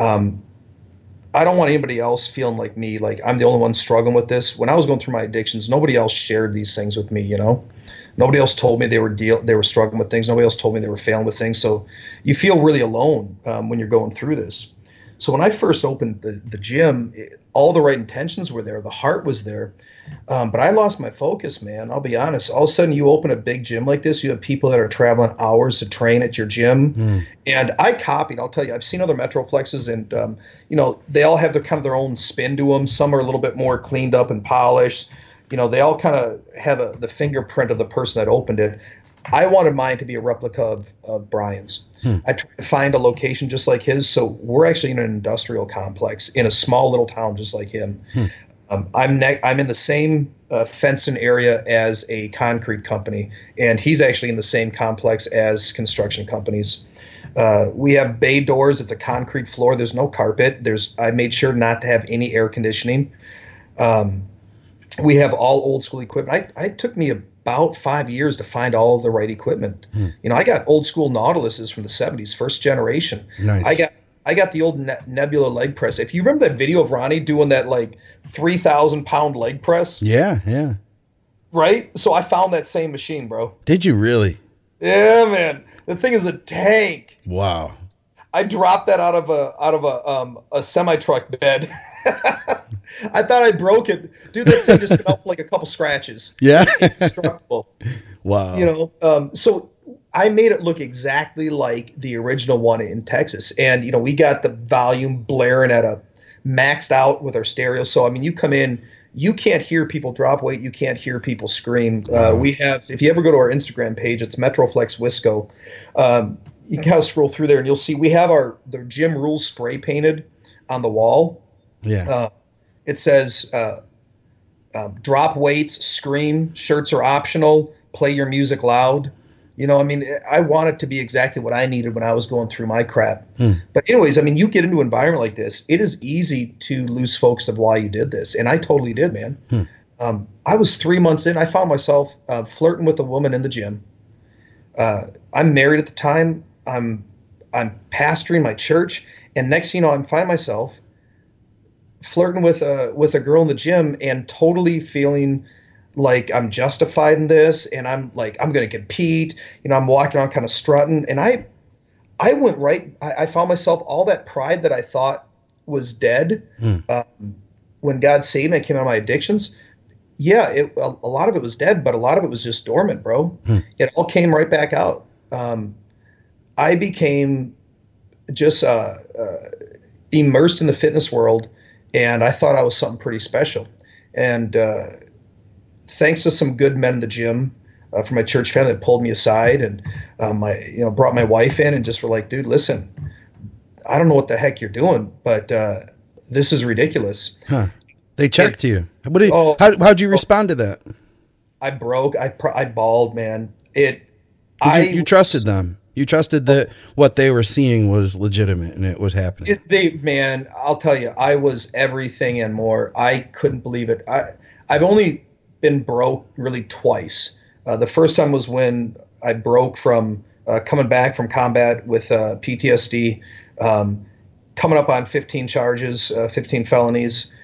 I don't want anybody else feeling like me, like I'm the only one struggling with this. When I was going through my addictions, nobody else shared these things with me, Nobody else told me they were struggling with things. Nobody else told me they were failing with things. So you feel really alone when you're going through this. So when I first opened the gym, all the right intentions were there. The heart was there. But I lost my focus, man. I'll be honest. All of a sudden, you open a big gym like this, you have people that are traveling hours to train at your gym. And I copied. I'll tell you, I've seen other Metroflexes, and they all have their own spin to them. Some are a little bit more cleaned up and polished. They all kind of have the fingerprint of the person that opened it. I wanted mine to be a replica of Brian's. I tried to find a location just like his. So we're actually in an industrial complex in a small little town just like him. I'm in the same fenced-in area as a concrete company, and he's actually in the same complex as construction companies. We have bay doors. It's a concrete floor. There's no carpet. I made sure not to have any air conditioning. We have all old school equipment. It took me about 5 years to find all of the right equipment. I got old school Nautiluses from the 70s, first generation. Nice. I got the old Nebula leg press. If you remember that video of Ronnie doing that like 3,000 pound leg press, Yeah. right? So I found that same machine, bro. Did you really? Yeah, man. The thing is a tank. Wow. I dropped that out of a semi truck bed. I thought I broke it, dude. That thing just got like a couple scratches. Yeah. Indestructible. Wow. You know, so I made it look exactly like the original one in Texas, and you know, we got the volume blaring at a maxed out with our stereo. So I mean, you come in, you can't hear people drop weight, you can't hear people scream. We have, if you ever go to our Instagram page, it's Metroflex Wisco. You can kind of scroll through there, and you'll see we have the gym rules spray painted on the wall. Yeah. It says, drop weights, scream, shirts are optional, play your music loud. You know, I mean, I want it to be exactly what I needed when I was going through my crap. But anyways, I mean, you get into an environment like this, it is easy to lose focus of why you did this. And I totally did, man. I was 3 months in. I found myself flirting with a woman in the gym. I'm married at the time. I'm pastoring my church. And next thing you know, I'm finding myself flirting with a girl in the gym and totally feeling like I'm justified in this, and I'm like, I'm going to compete. You know, I'm walking around kind of strutting, and I went right. I found myself, all that pride that I thought was dead when God saved me, I came out of my addictions. Yeah, a lot of it was dead, but a lot of it was just dormant, bro. It all came right back out. I became just immersed in the fitness world, and I thought I was something pretty special. And thanks to some good men in the gym from my church family that pulled me aside and brought my wife in and just were like, dude, listen, I don't know what the heck you're doing, but this is ridiculous. They checked you. How'd you respond to that? I broke. I bawled, man. You trusted them. You trusted that what they were seeing was legitimate and it was happening. Man, I'll tell you, I was everything and more. I couldn't believe it. I've only been broke really twice. The first time was when I broke from coming back from combat with PTSD, coming up on 15 charges, 15 felonies,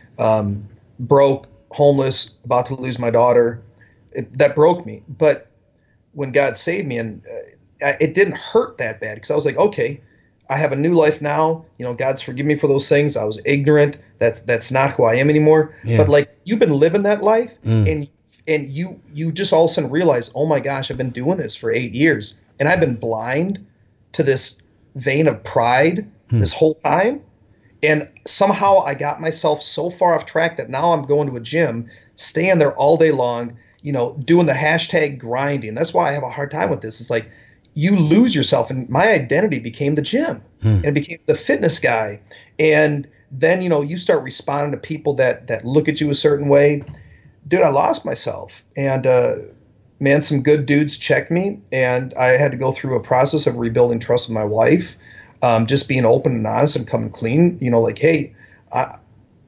broke, homeless, about to lose my daughter. That broke me. But when God saved me, and it didn't hurt that bad, because I was like, okay, I have a new life now. You know, God's forgiven me for those things. I was ignorant. That's not who I am anymore. Yeah. But like, you've been living that life, and you just all of a sudden realize, oh my gosh, I've been doing this for 8 years, and I've been blind to this vein of pride this whole time. And somehow I got myself so far off track that now I'm going to a gym, staying there all day long, you know, doing the hashtag grinding. That's why I have a hard time with this. It's like, you lose yourself, and my identity became the gym and it became the fitness guy. And then, you know, you start responding to people that look at you a certain way. Dude, I lost myself. And, man, some good dudes checked me, and I had to go through a process of rebuilding trust with my wife, just being open and honest and coming clean, you know, like, hey, I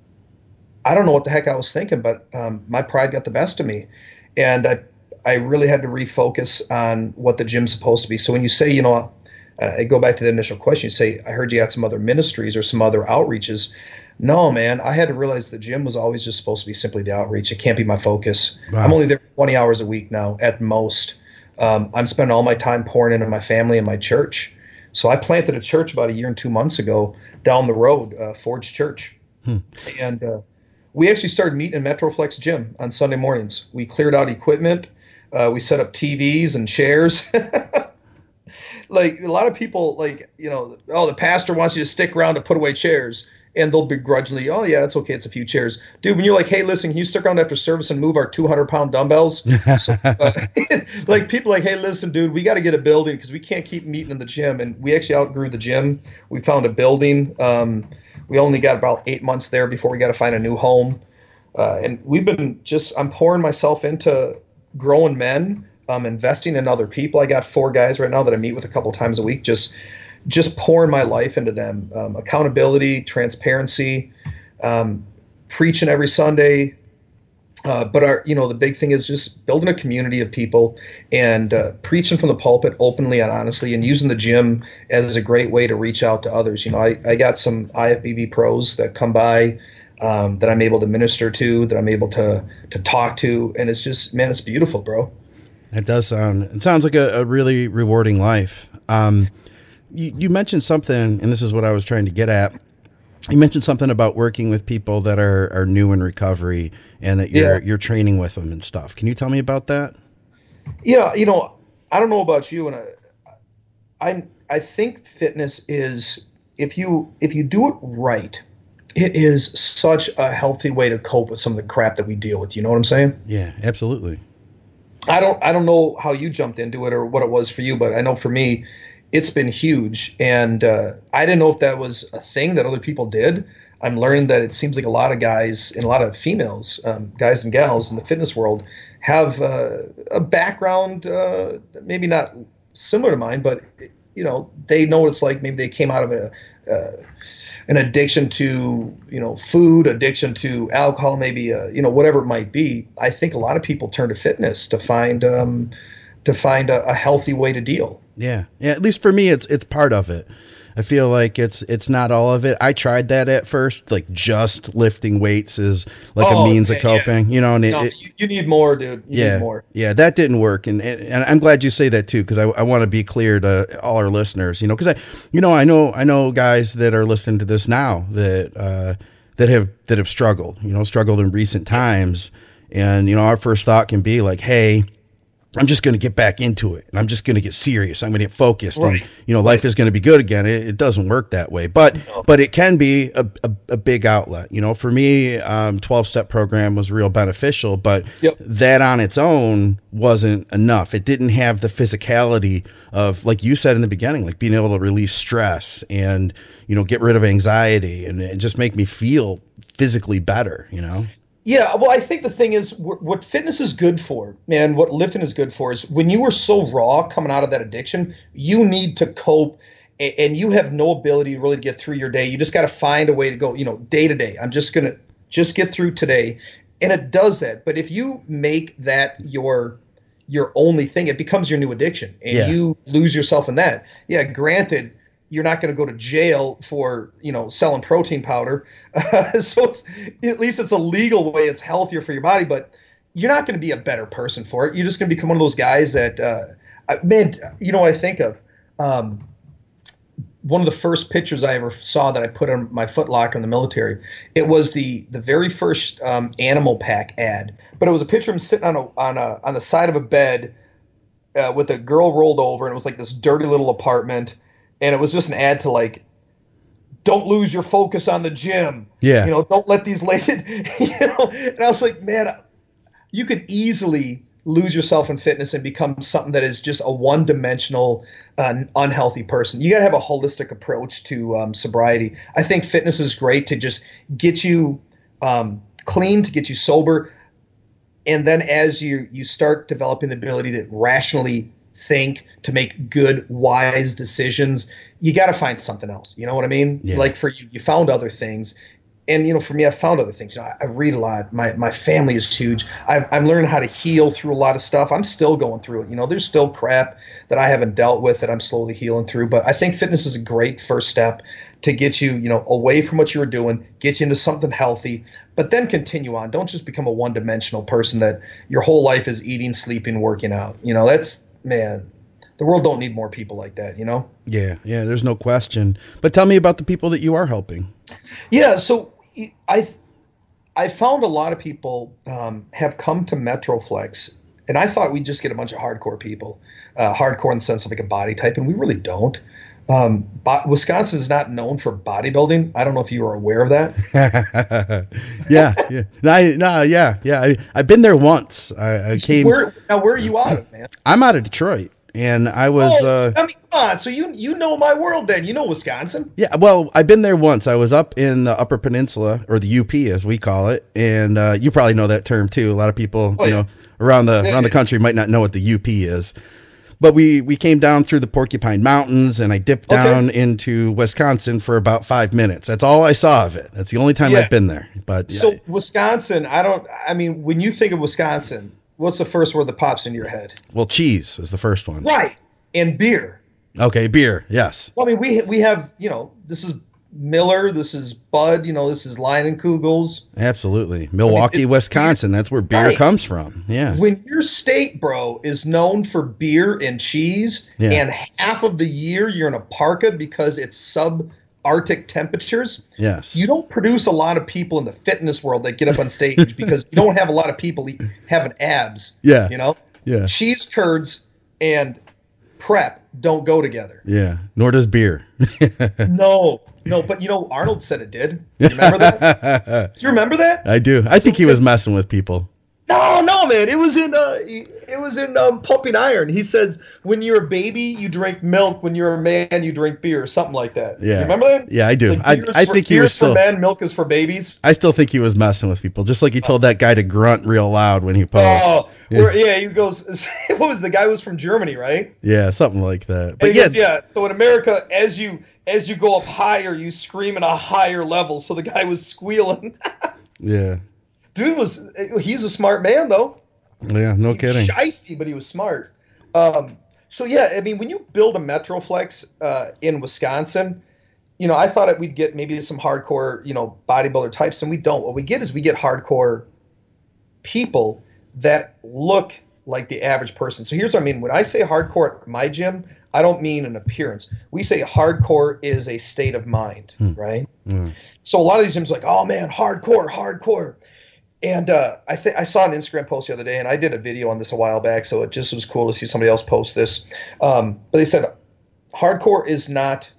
don't know what the heck I was thinking, but my pride got the best of me. And I really had to refocus on what the gym's supposed to be. So when you say, you know, I go back to the initial question, you say, I heard you had some other ministries or some other outreaches. No, man, I had to realize the gym was always just supposed to be simply the outreach. It can't be my focus. Wow. I'm only there 20 hours a week now at most. I'm spending all my time pouring into my family and my church. So I planted a church about 1 year and 2 months ago down the road, Forge Church. And we actually started meeting in Metroflex Gym on Sunday mornings. We cleared out equipment. We set up TVs and chairs. Like, a lot of people, like, you know, oh, the pastor wants you to stick around to put away chairs. And they'll begrudgingly, oh, yeah, it's okay, it's a few chairs. Dude, when you're like, hey, listen, can you stick around after service and move our 200-pound dumbbells? So, like, people like, hey, listen, dude, we got to get a building because we can't keep meeting in the gym. And we actually outgrew the gym. We found a building. We only got about 8 months there before we got to find a new home. And we've been I'm pouring myself into growing men, investing in other people. I got 4 guys right now that I meet with a couple times a week, just pouring my life into them. Accountability, transparency, preaching every Sunday, But the big thing is just building a community of people and preaching from the pulpit openly and honestly, and using the gym as a great way to reach out to others. I got some IFBB pros that come by that I'm able to minister to, that I'm able to talk to, and it's just, man, it's beautiful, bro. It sounds like a really rewarding life. You mentioned something, and this is what I was trying to get at. You mentioned something about working with people that are new in recovery and that you're training with them and stuff. Can you tell me about that? Yeah, I don't know about you, and I think fitness is, if you do it right, it is such a healthy way to cope with some of the crap that we deal with. You know what I'm saying? Yeah, absolutely. I don't know how you jumped into it or what it was for you, but I know for me, it's been huge. And I didn't know if that was a thing that other people did. I'm learning that it seems like a lot of guys and a lot of females, guys and gals in the fitness world, have a background, maybe not similar to mine, but they know what it's like. Maybe they came out of an addiction to food, addiction to alcohol, maybe whatever it might be. I think a lot of people turn to fitness to find a healthy way to deal. Yeah. At least for me, it's part of it. I feel like it's not all of it. I tried that at first, like just lifting weights is like a means of coping, you need more, dude. You need more. Yeah, that didn't work. And I'm glad you say that too, because I want to be clear to all our listeners, because I know guys that are listening to this now that have struggled in recent times. And, our first thought can be like, hey, I'm just going to get back into it, and I'm just going to get serious. I'm going to get focused, right. And life is going to be good again. It doesn't work that way, but it can be a big outlet. For me, 12-step program was real beneficial, but that on its own wasn't enough. It didn't have the physicality of, like you said in the beginning, like being able to release stress and get rid of anxiety and just make me feel physically better. Yeah, well, I think the thing is, what fitness is good for, man, what lifting is good for, is when you were so raw coming out of that addiction, you need to cope, and you have no ability really to get through your day. You just got to find a way to go, day to day. I'm just going to get through today, and it does that. But if you make that your only thing, it becomes your new addiction, and you lose yourself in that. Yeah, granted, you're not going to go to jail for, selling protein powder. So at least it's a legal way. It's healthier for your body, but you're not going to be a better person for it. You're just going to become one of those guys that, I think of, one of the first pictures I ever saw that I put on my Foot Locker in the military. It was the very first Animal Pack ad, but it was a picture of him sitting on the side of a bed with a girl rolled over, and it was like this dirty little apartment. And it was just an ad to, like, don't lose your focus on the gym. Yeah. Don't let these ladies, And I was like, man, you could easily lose yourself in fitness and become something that is just a one-dimensional, unhealthy person. You got to have a holistic approach to sobriety. I think fitness is great to just get you clean, to get you sober. And then as you start developing the ability to rationally think, to make good, wise decisions, you got to find something else. You know what I mean? Yeah. Like for you found other things. And, for me, I found other things. I read a lot. My family is huge. I'm learning how to heal through a lot of stuff. I'm still going through it. There's still crap that I haven't dealt with that I'm slowly healing through. But I think fitness is a great first step to get you, away from what you were doing, get you into something healthy, but then continue on. Don't just become a one-dimensional person that your whole life is eating, sleeping, working out. Man, the world don't need more people like that, Yeah, there's no question. But tell me about the people that you are helping. Yeah, so I found a lot of people have come to Metroflex, and I thought we'd just get a bunch of hardcore people, hardcore in the sense of like a body type, and we really don't. Wisconsin is not known for bodybuilding. I don't know if you are aware of that. Yeah. I've been there once. I came. Where are you out of, man? I'm out of Detroit, and I was. Come on. So you know my world, then. You know Wisconsin. Yeah. Well, I've been there once. I was up in the Upper Peninsula, or the UP as we call it, and you probably know that term too. A lot of people, around the country might not know what the UP is. But we came down through the Porcupine Mountains, and I dipped down into Wisconsin for about 5 minutes. That's all I saw of it. That's the only time I've been there. But so Wisconsin, when you think of Wisconsin, what's the first word that pops into your head? Well, cheese is the first one. Right. And beer. Okay, beer. Yes. Well, I mean, we have, this is Miller, this is Bud, this is Leinenkugel's. Absolutely. Milwaukee, Wisconsin. That's where beer comes from. Yeah. When your state, bro, is known for beer and cheese, and half of the year you're in a parka because it's sub-Arctic temperatures, yes, you don't produce a lot of people in the fitness world that get up on stage because you don't have a lot of people having abs. Yeah. Yeah. Cheese curds and prep don't go together. Yeah. Nor does beer. No, but Arnold said it did. You remember that? Do you remember that? I do. I think he was messing with people. No, man. It was in Pumping Iron. He says when you're a baby, you drink milk. When you're a man, you drink beer. Something like that. Yeah. You remember that? Yeah, I do. Like I think he was still. For men, milk is for babies. I still think he was messing with people, just like he told that guy to grunt real loud when he posed. Oh, he goes. What was the guy was from Germany, right? Yeah, something like that. But goes, so in America, as you go up higher, you scream at a higher level. So the guy was squealing. Yeah. Dude he's a smart man though. Yeah, no kidding. Shiesty, but he was smart. So yeah, I mean, when you build a Metroflex in Wisconsin, I thought we'd get maybe some hardcore, bodybuilder types, and we don't. What we get is hardcore people that look like the average person. So here's what I mean. When I say hardcore at my gym, I don't mean an appearance. We say hardcore is a state of mind, right? Mm. So a lot of these gyms are like, oh man, hardcore. And I saw an Instagram post the other day, and I did a video on this a while back, so it just was cool to see somebody else post this. But they said hardcore is not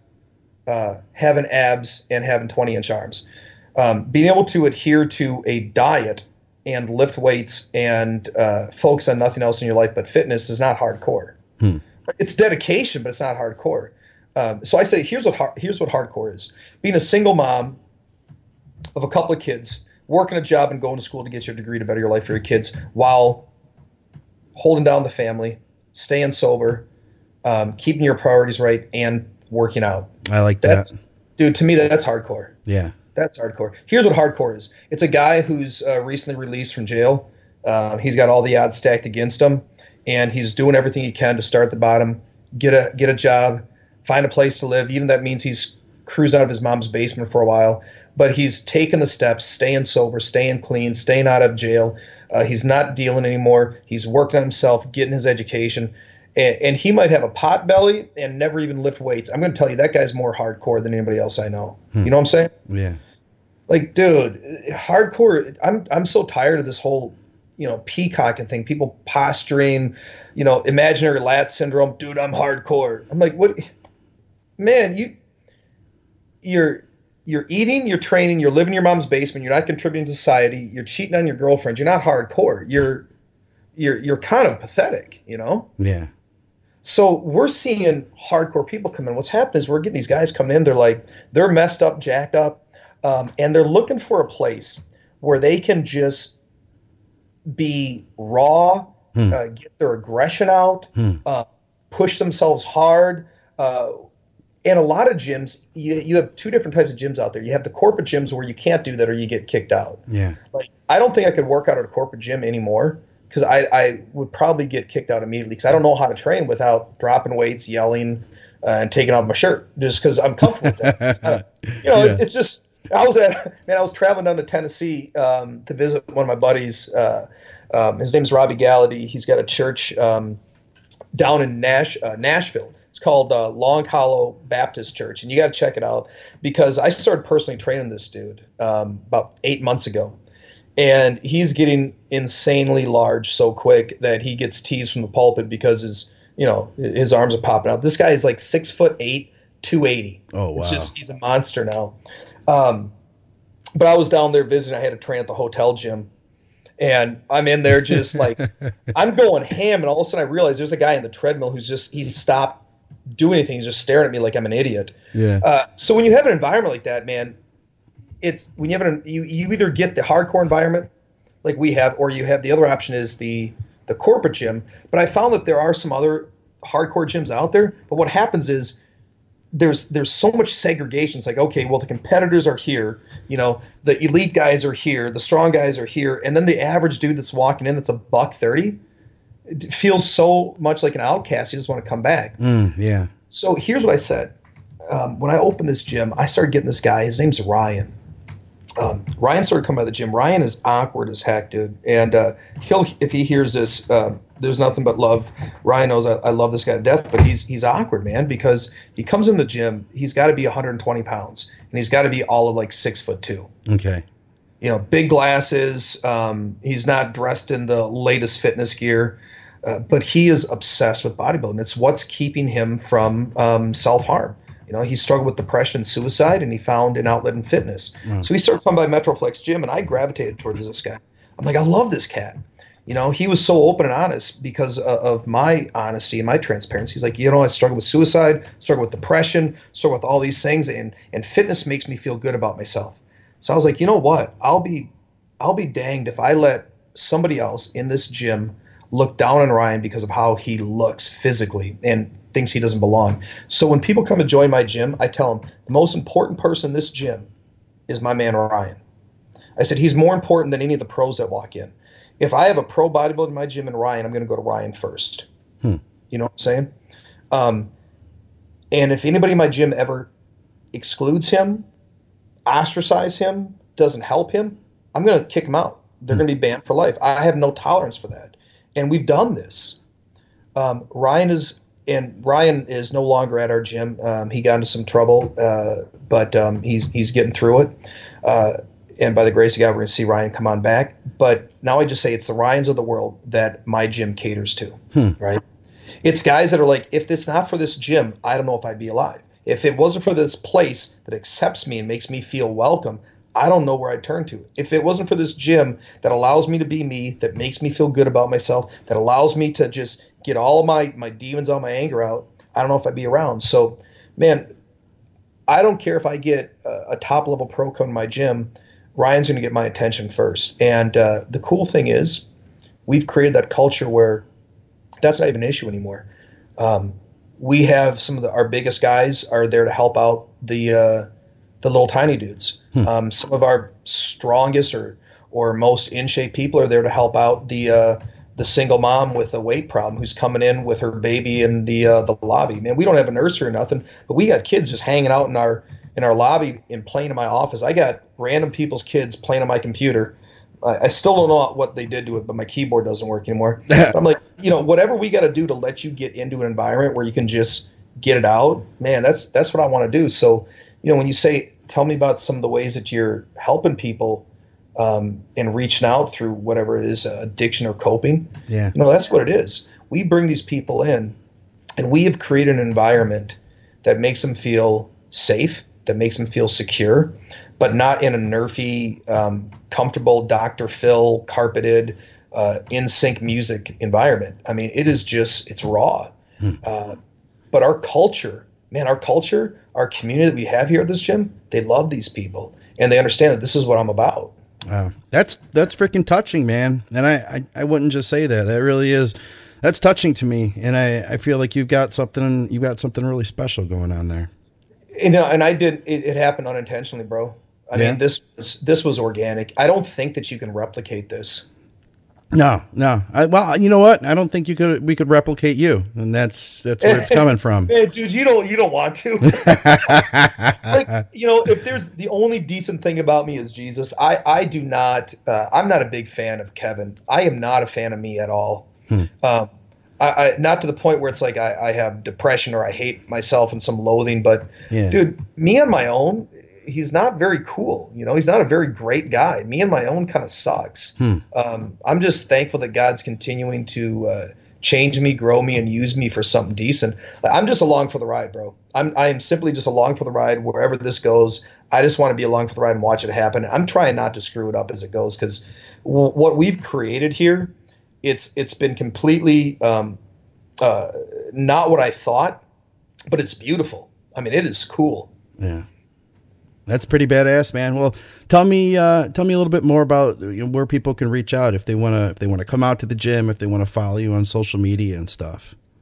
having abs and having 20-inch arms. Being able to adhere to a diet and lift weights and focus on nothing else in your life but fitness is not hardcore. It's dedication, but it's not hardcore. So I say here's what hardcore is: being a single mom of a couple of kids, working a job and going to school to get your degree to better your life for your kids while holding down the family, staying sober, keeping your priorities right, and working out. I like that. Dude, to me, that's hardcore. Yeah. That's hardcore. Here's what hardcore is. It's a guy who's recently released from jail. He's got all the odds stacked against him, and he's doing everything he can to start at the bottom, get a job, find a place to live. Even that means he's cruised out of his mom's basement for a while. But he's taken the steps, staying sober, staying clean, staying out of jail. He's not dealing anymore. He's working on himself, getting his education. And he might have a pot belly and never even lift weights. I'm going to tell you, that guy's more hardcore than anybody else I know. You know what I'm saying? Yeah. Like, dude, hardcore. I'm so tired of this whole, peacocking thing. People posturing, imaginary lat syndrome. Dude, I'm hardcore. I'm like, what? Man, you're eating, you're training, you're living in your mom's basement. You're not contributing to society. You're cheating on your girlfriend. You're not hardcore. You're kind of pathetic, Yeah. So we're seeing hardcore people come in. What's happened is we're getting these guys coming in. They're messed up, jacked up, and they're looking for a place where they can just be raw, get their aggression out, push themselves hard. And a lot of gyms, you have two different types of gyms out there. You have the corporate gyms where you can't do that or you get kicked out. Yeah. Like, I don't think I could work out at a corporate gym anymore because I would probably get kicked out immediately because I don't know how to train without dropping weights, yelling, and taking off my shirt just because I'm comfortable with that. It's not it's just I was traveling down to Tennessee to visit one of my buddies. His name's Robbie Gallaty. He's got a church down in Nashville. It's called Long Hollow Baptist Church, and you got to check it out because I started personally training this dude about 8 months ago, and he's getting insanely large so quick that he gets teased from the pulpit because his arms are popping out. This guy is like 6'8", 280. Oh wow! He's a monster now. But I was down there visiting. I had to train at the hotel gym. And I'm in there just like, I'm going ham. And all of a sudden I realize there's a guy in the treadmill he's stopped doing anything. He's just staring at me like I'm an idiot. Yeah. So when you have an environment like that, man, it's when you have you either get the hardcore environment like we have, or you have the other option is the corporate gym. But I found that there are some other hardcore gyms out there, but what happens is there's so much segregation. It's like, okay, well, the competitors are here, the elite guys are here, the strong guys are here, and then the average dude that's walking in that's a $130 feels so much like an outcast. He just want to come back. Yeah. So here's what I said. When I opened this gym, I started getting this guy. His name's Ryan. Ryan started coming by the gym. Ryan is awkward as heck, dude. And if he hears this, there's nothing but love. Ryan knows I love this guy to death, but he's awkward, man, because he comes in the gym. He's got to be 120 pounds, and he's got to be all of like 6'2". Okay. Big glasses. He's not dressed in the latest fitness gear, but he is obsessed with bodybuilding. It's what's keeping him from self-harm. He struggled with depression and suicide, and he found an outlet in fitness. Wow. So he started coming by Metroflex Gym, and I gravitated towards this guy. I'm like, I love this cat. He was so open and honest because of my honesty and my transparency. He's like, I struggle with suicide, struggle with depression, struggle with all these things, and fitness makes me feel good about myself. So I was like, you know what? I'll be danged if I let somebody else in this gym look down on Ryan because of how he looks physically and thinks he doesn't belong. So when people come to join my gym, I tell them the most important person in this gym is my man Ryan. I said he's more important than any of the pros that walk in. If I have a pro bodybuilder in my gym and Ryan, I'm going to go to Ryan first. You know what I'm saying? And if anybody in my gym ever excludes him, ostracize him, doesn't help him, I'm going to kick him out. They're going to be banned for life. I have no tolerance for that. And we've done this. Ryan is no longer at our gym. He got into some trouble, but he's getting through it. And by the grace of God, we're going to see Ryan come on back. But now I just say it's the Ryans of the world that my gym caters to, right? It's guys that are like, if it's not for this gym, I don't know if I'd be alive. If it wasn't for this place that accepts me and makes me feel welcome, I don't know where I'd turn to. If it wasn't for this gym that allows me to be me, that makes me feel good about myself, that allows me to just get all of my demons, all my anger out, I don't know if I'd be around. So, man, I don't care if I get a top-level pro come to my gym. Ryan's going to get my attention first. And the cool thing is we've created that culture where that's not even an issue anymore. We have some of our biggest guys are there to help out the little tiny dudes. Some of our strongest or most in shape people are there to help out the single mom with a weight problem who's coming in with her baby in the lobby. Man, we don't have a nursery or nothing, but we got kids just hanging out in our lobby and playing in my office. I got random people's kids playing on my computer. I still don't know what they did to it, but my keyboard doesn't work anymore. But I'm like, whatever we got to do to let you get into an environment where you can just get it out, man, that's what I want to do. So, when you say, tell me about some of the ways that you're helping people and reaching out through whatever it is, addiction or coping, that's what it is. We bring these people in, and we have created an environment that makes them feel safe, that makes them feel secure, but not in a nerfy, comfortable Dr. Phil carpeted, in sync music environment. I mean, it's raw. But our culture, our community that we have here at this gym, they love these people and they understand that this is what I'm about. Wow. That's freaking touching, man. And I wouldn't just say that. That really is, that's touching to me. And I feel like you've got something really special going on there. And it happened unintentionally, bro. I mean, this was organic. I don't think that you can replicate this. No. Well, you know what? I don't think we could replicate you, and that's where it's coming from. Man, dude, you don't want to. If there's the only decent thing about me is Jesus, I do not. I'm not a big fan of Kevin. I am not a fan of me at all. I not to the point where it's like I have depression or I hate myself and some loathing, but dude, me on my own, he's not very cool. He's not a very great guy. Me on my own kind of sucks. I'm just thankful that God's continuing to change me, grow me, and use me for something decent. I'm just along for the ride, bro. I am simply just along for the ride wherever this goes. I just want to be along for the ride and watch it happen. I'm trying not to screw it up as it goes, because what we've created here, it's been completely not what I thought, but it's beautiful. I mean, it is cool. Yeah. That's pretty badass, man. Well, tell me a little bit more about where people can reach out if they want to come out to the gym, if they want to follow you on social media and stuff.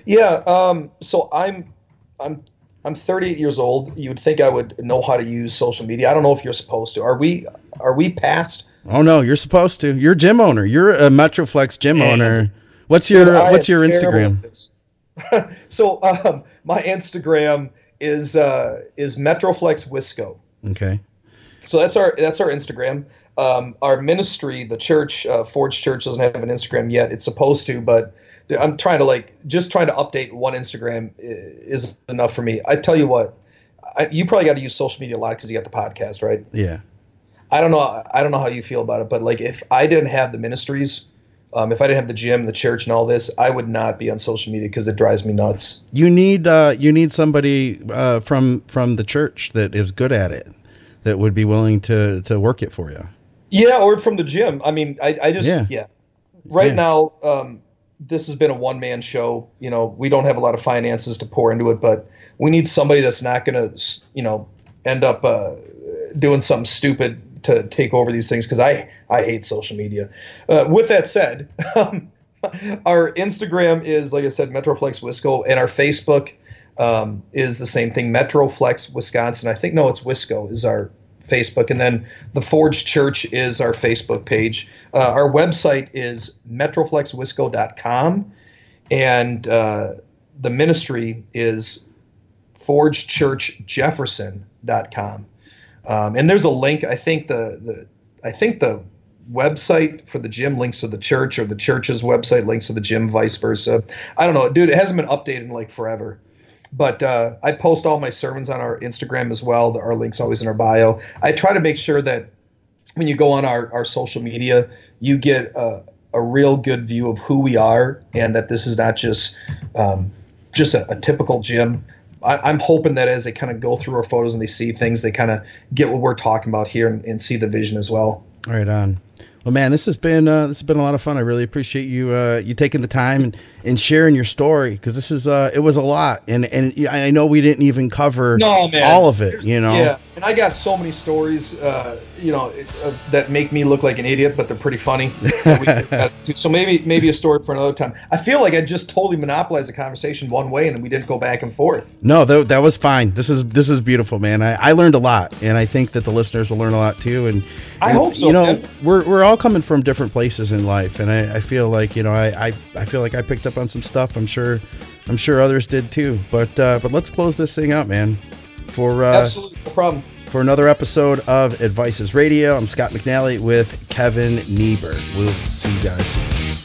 Yeah. So I'm 38 years old. You would think I would know how to use social media. I don't know if you're supposed to. Are we past? Oh no, you're supposed to. You're a gym owner. You're a Metroflex gym And owner. What's dude, your I am What's your terrible Instagram? at this. So my Instagram is Metroflex Wisco. Okay. So that's our Instagram. Our ministry, the church, Forge Church, doesn't have an Instagram yet. It's supposed to, but I'm trying to trying to update one Instagram is enough for me. I tell you what, you probably got to use social media a lot because you got the podcast, right? Yeah. I don't know. I don't know how you feel about it, but like if I didn't have the ministries, if I didn't have the gym, the church, and all this, I would not be on social media because it drives me nuts. You need somebody from the church that is good at it, that would be willing to work it for you. Yeah, or from the gym. I mean, I just yeah. Right Yeah. now, this has been a one-man show. You know, we don't have a lot of finances to pour into it, but we need somebody that's not going to, end up doing something stupid to take over these things because I hate social media. With that said, our Instagram is, like I said, Metroflex Wisco, and our Facebook is the same thing, Metroflex Wisconsin. I think, no, it's Wisco is our Facebook, and then the Forge Church is our Facebook page. Our website is metroflexwisco.com, and the ministry is forgechurchjefferson.com. And there's a link. I think the website for the gym links to the church, or the church's website links to the gym, vice versa. I don't know, dude. It hasn't been updated in like forever. But I post all my sermons on our Instagram as well. Our link's always in our bio. I try to make sure that when you go on our social media, you get a real good view of who we are, and that this is not just a typical gym. I'm hoping that as they kind of go through our photos and they see things, they kind of get what we're talking about here and see the vision as well. Right on. Well, man, this has been a lot of fun. I really appreciate you taking the time and sharing your story, because this is it was a lot, and I know we didn't even cover all of it. Yeah, and I got so many stories, that make me look like an idiot, but they're pretty funny. So maybe a story for another time. I feel like I just totally monopolized the conversation one way, and we didn't go back and forth. No, that was fine. This is beautiful, man. I learned a lot, and I think that the listeners will learn a lot too. And I hope so. We're all coming from different places in life, and I feel like I feel like I picked up on some stuff. I'm sure others did too. But let's close this thing out, man. Absolutely, no problem. For another episode of Advices Radio, I'm Scott McNally with Kevin Niebuhr. We'll see you guys soon.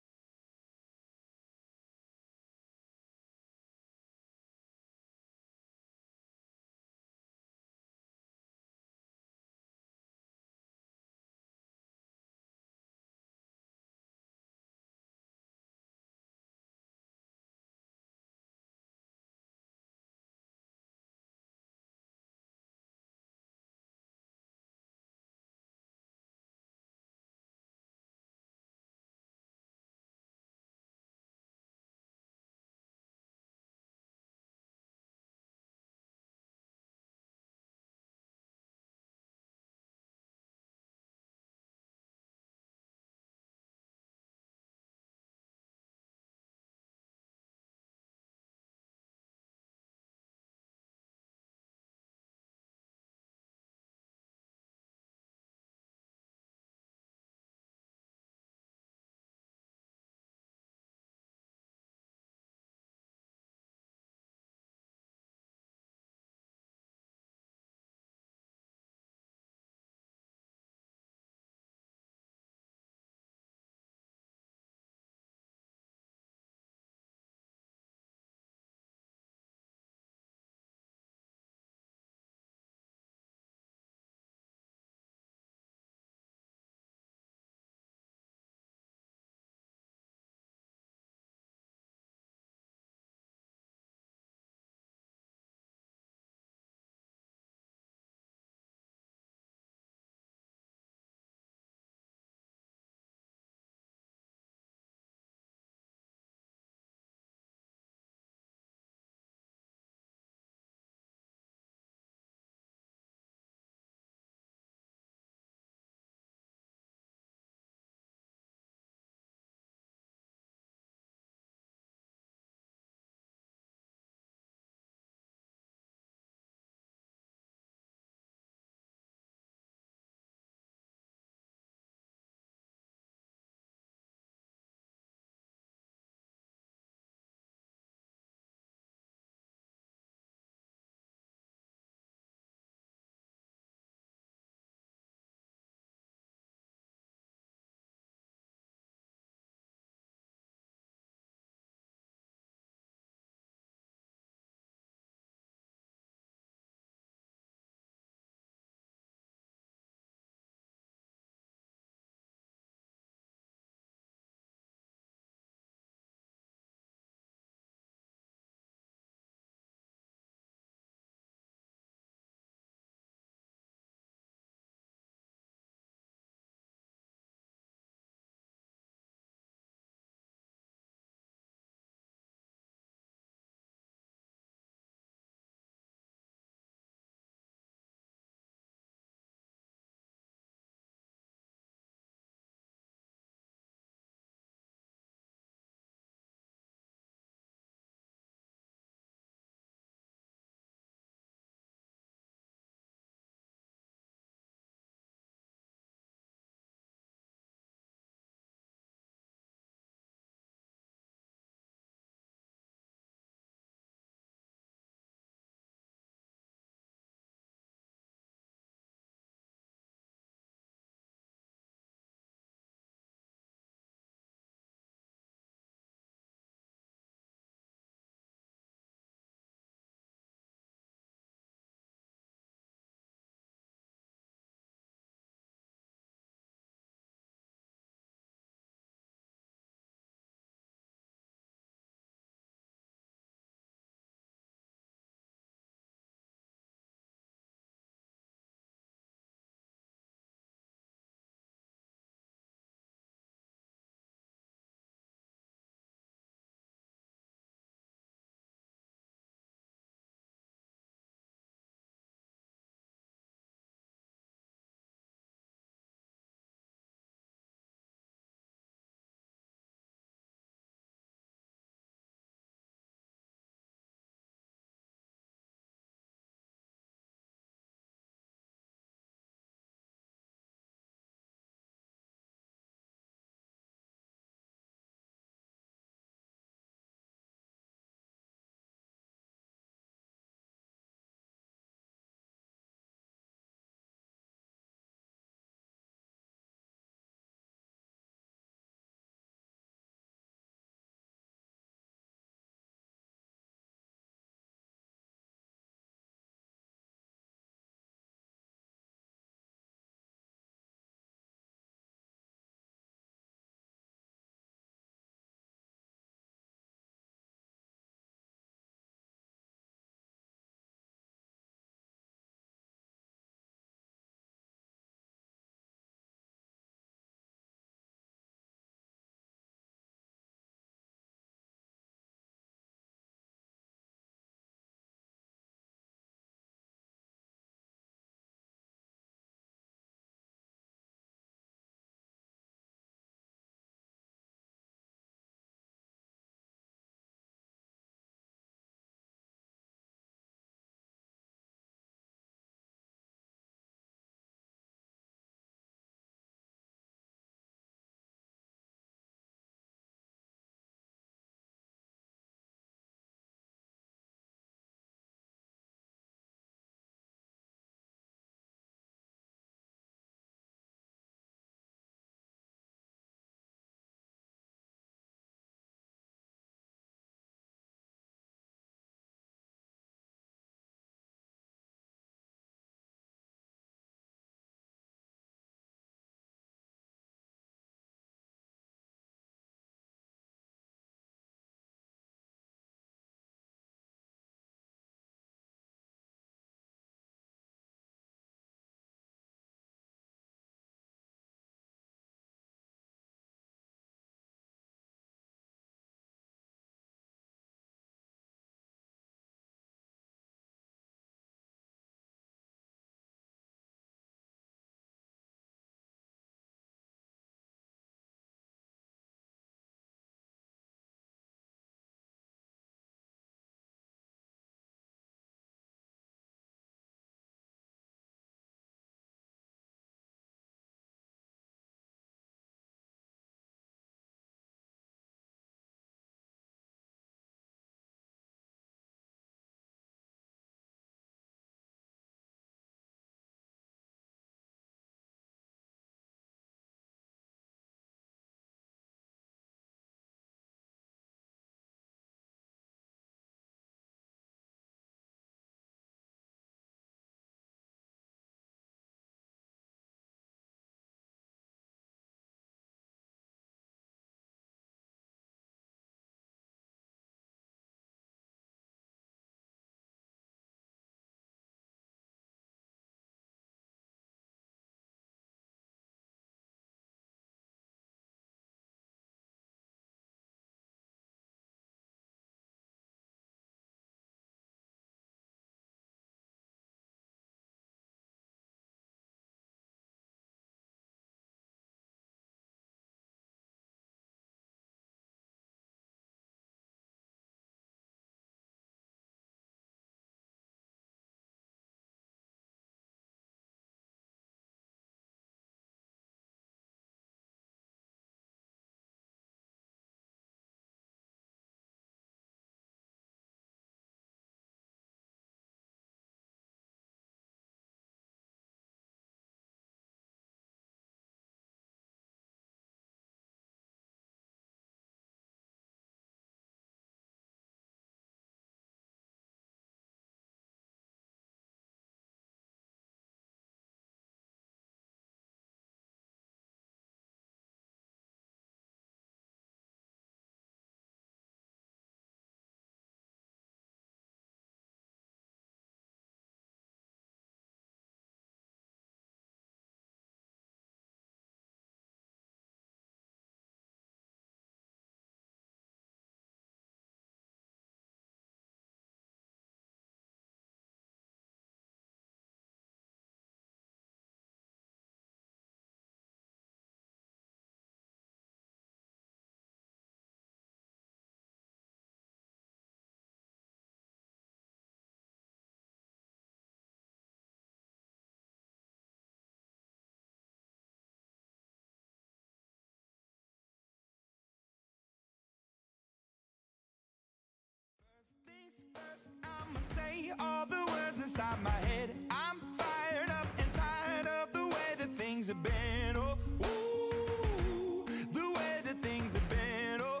say all the words inside my head. I'm fired up and tired of the way that things have been. Oh, ooh, the way that things have been. Oh,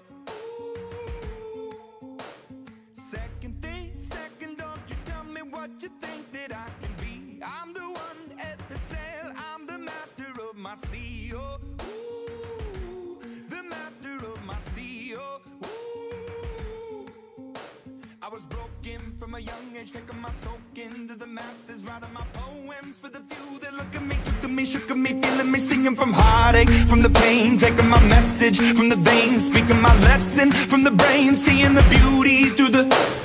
ooh. Second thing, second, don't you tell me what you think that I can be. I'm the one at the sail, I'm the master of my sea. Oh, ooh, the master of my sea. Oh, ooh. I was broken from a young age, taking my soak into the masses, writing my poems for the few that look at me, took at me, shook at me, feeling me, singing from heartache, from the pain, taking my message from the veins, speaking my lesson from the brain, seeing the beauty through the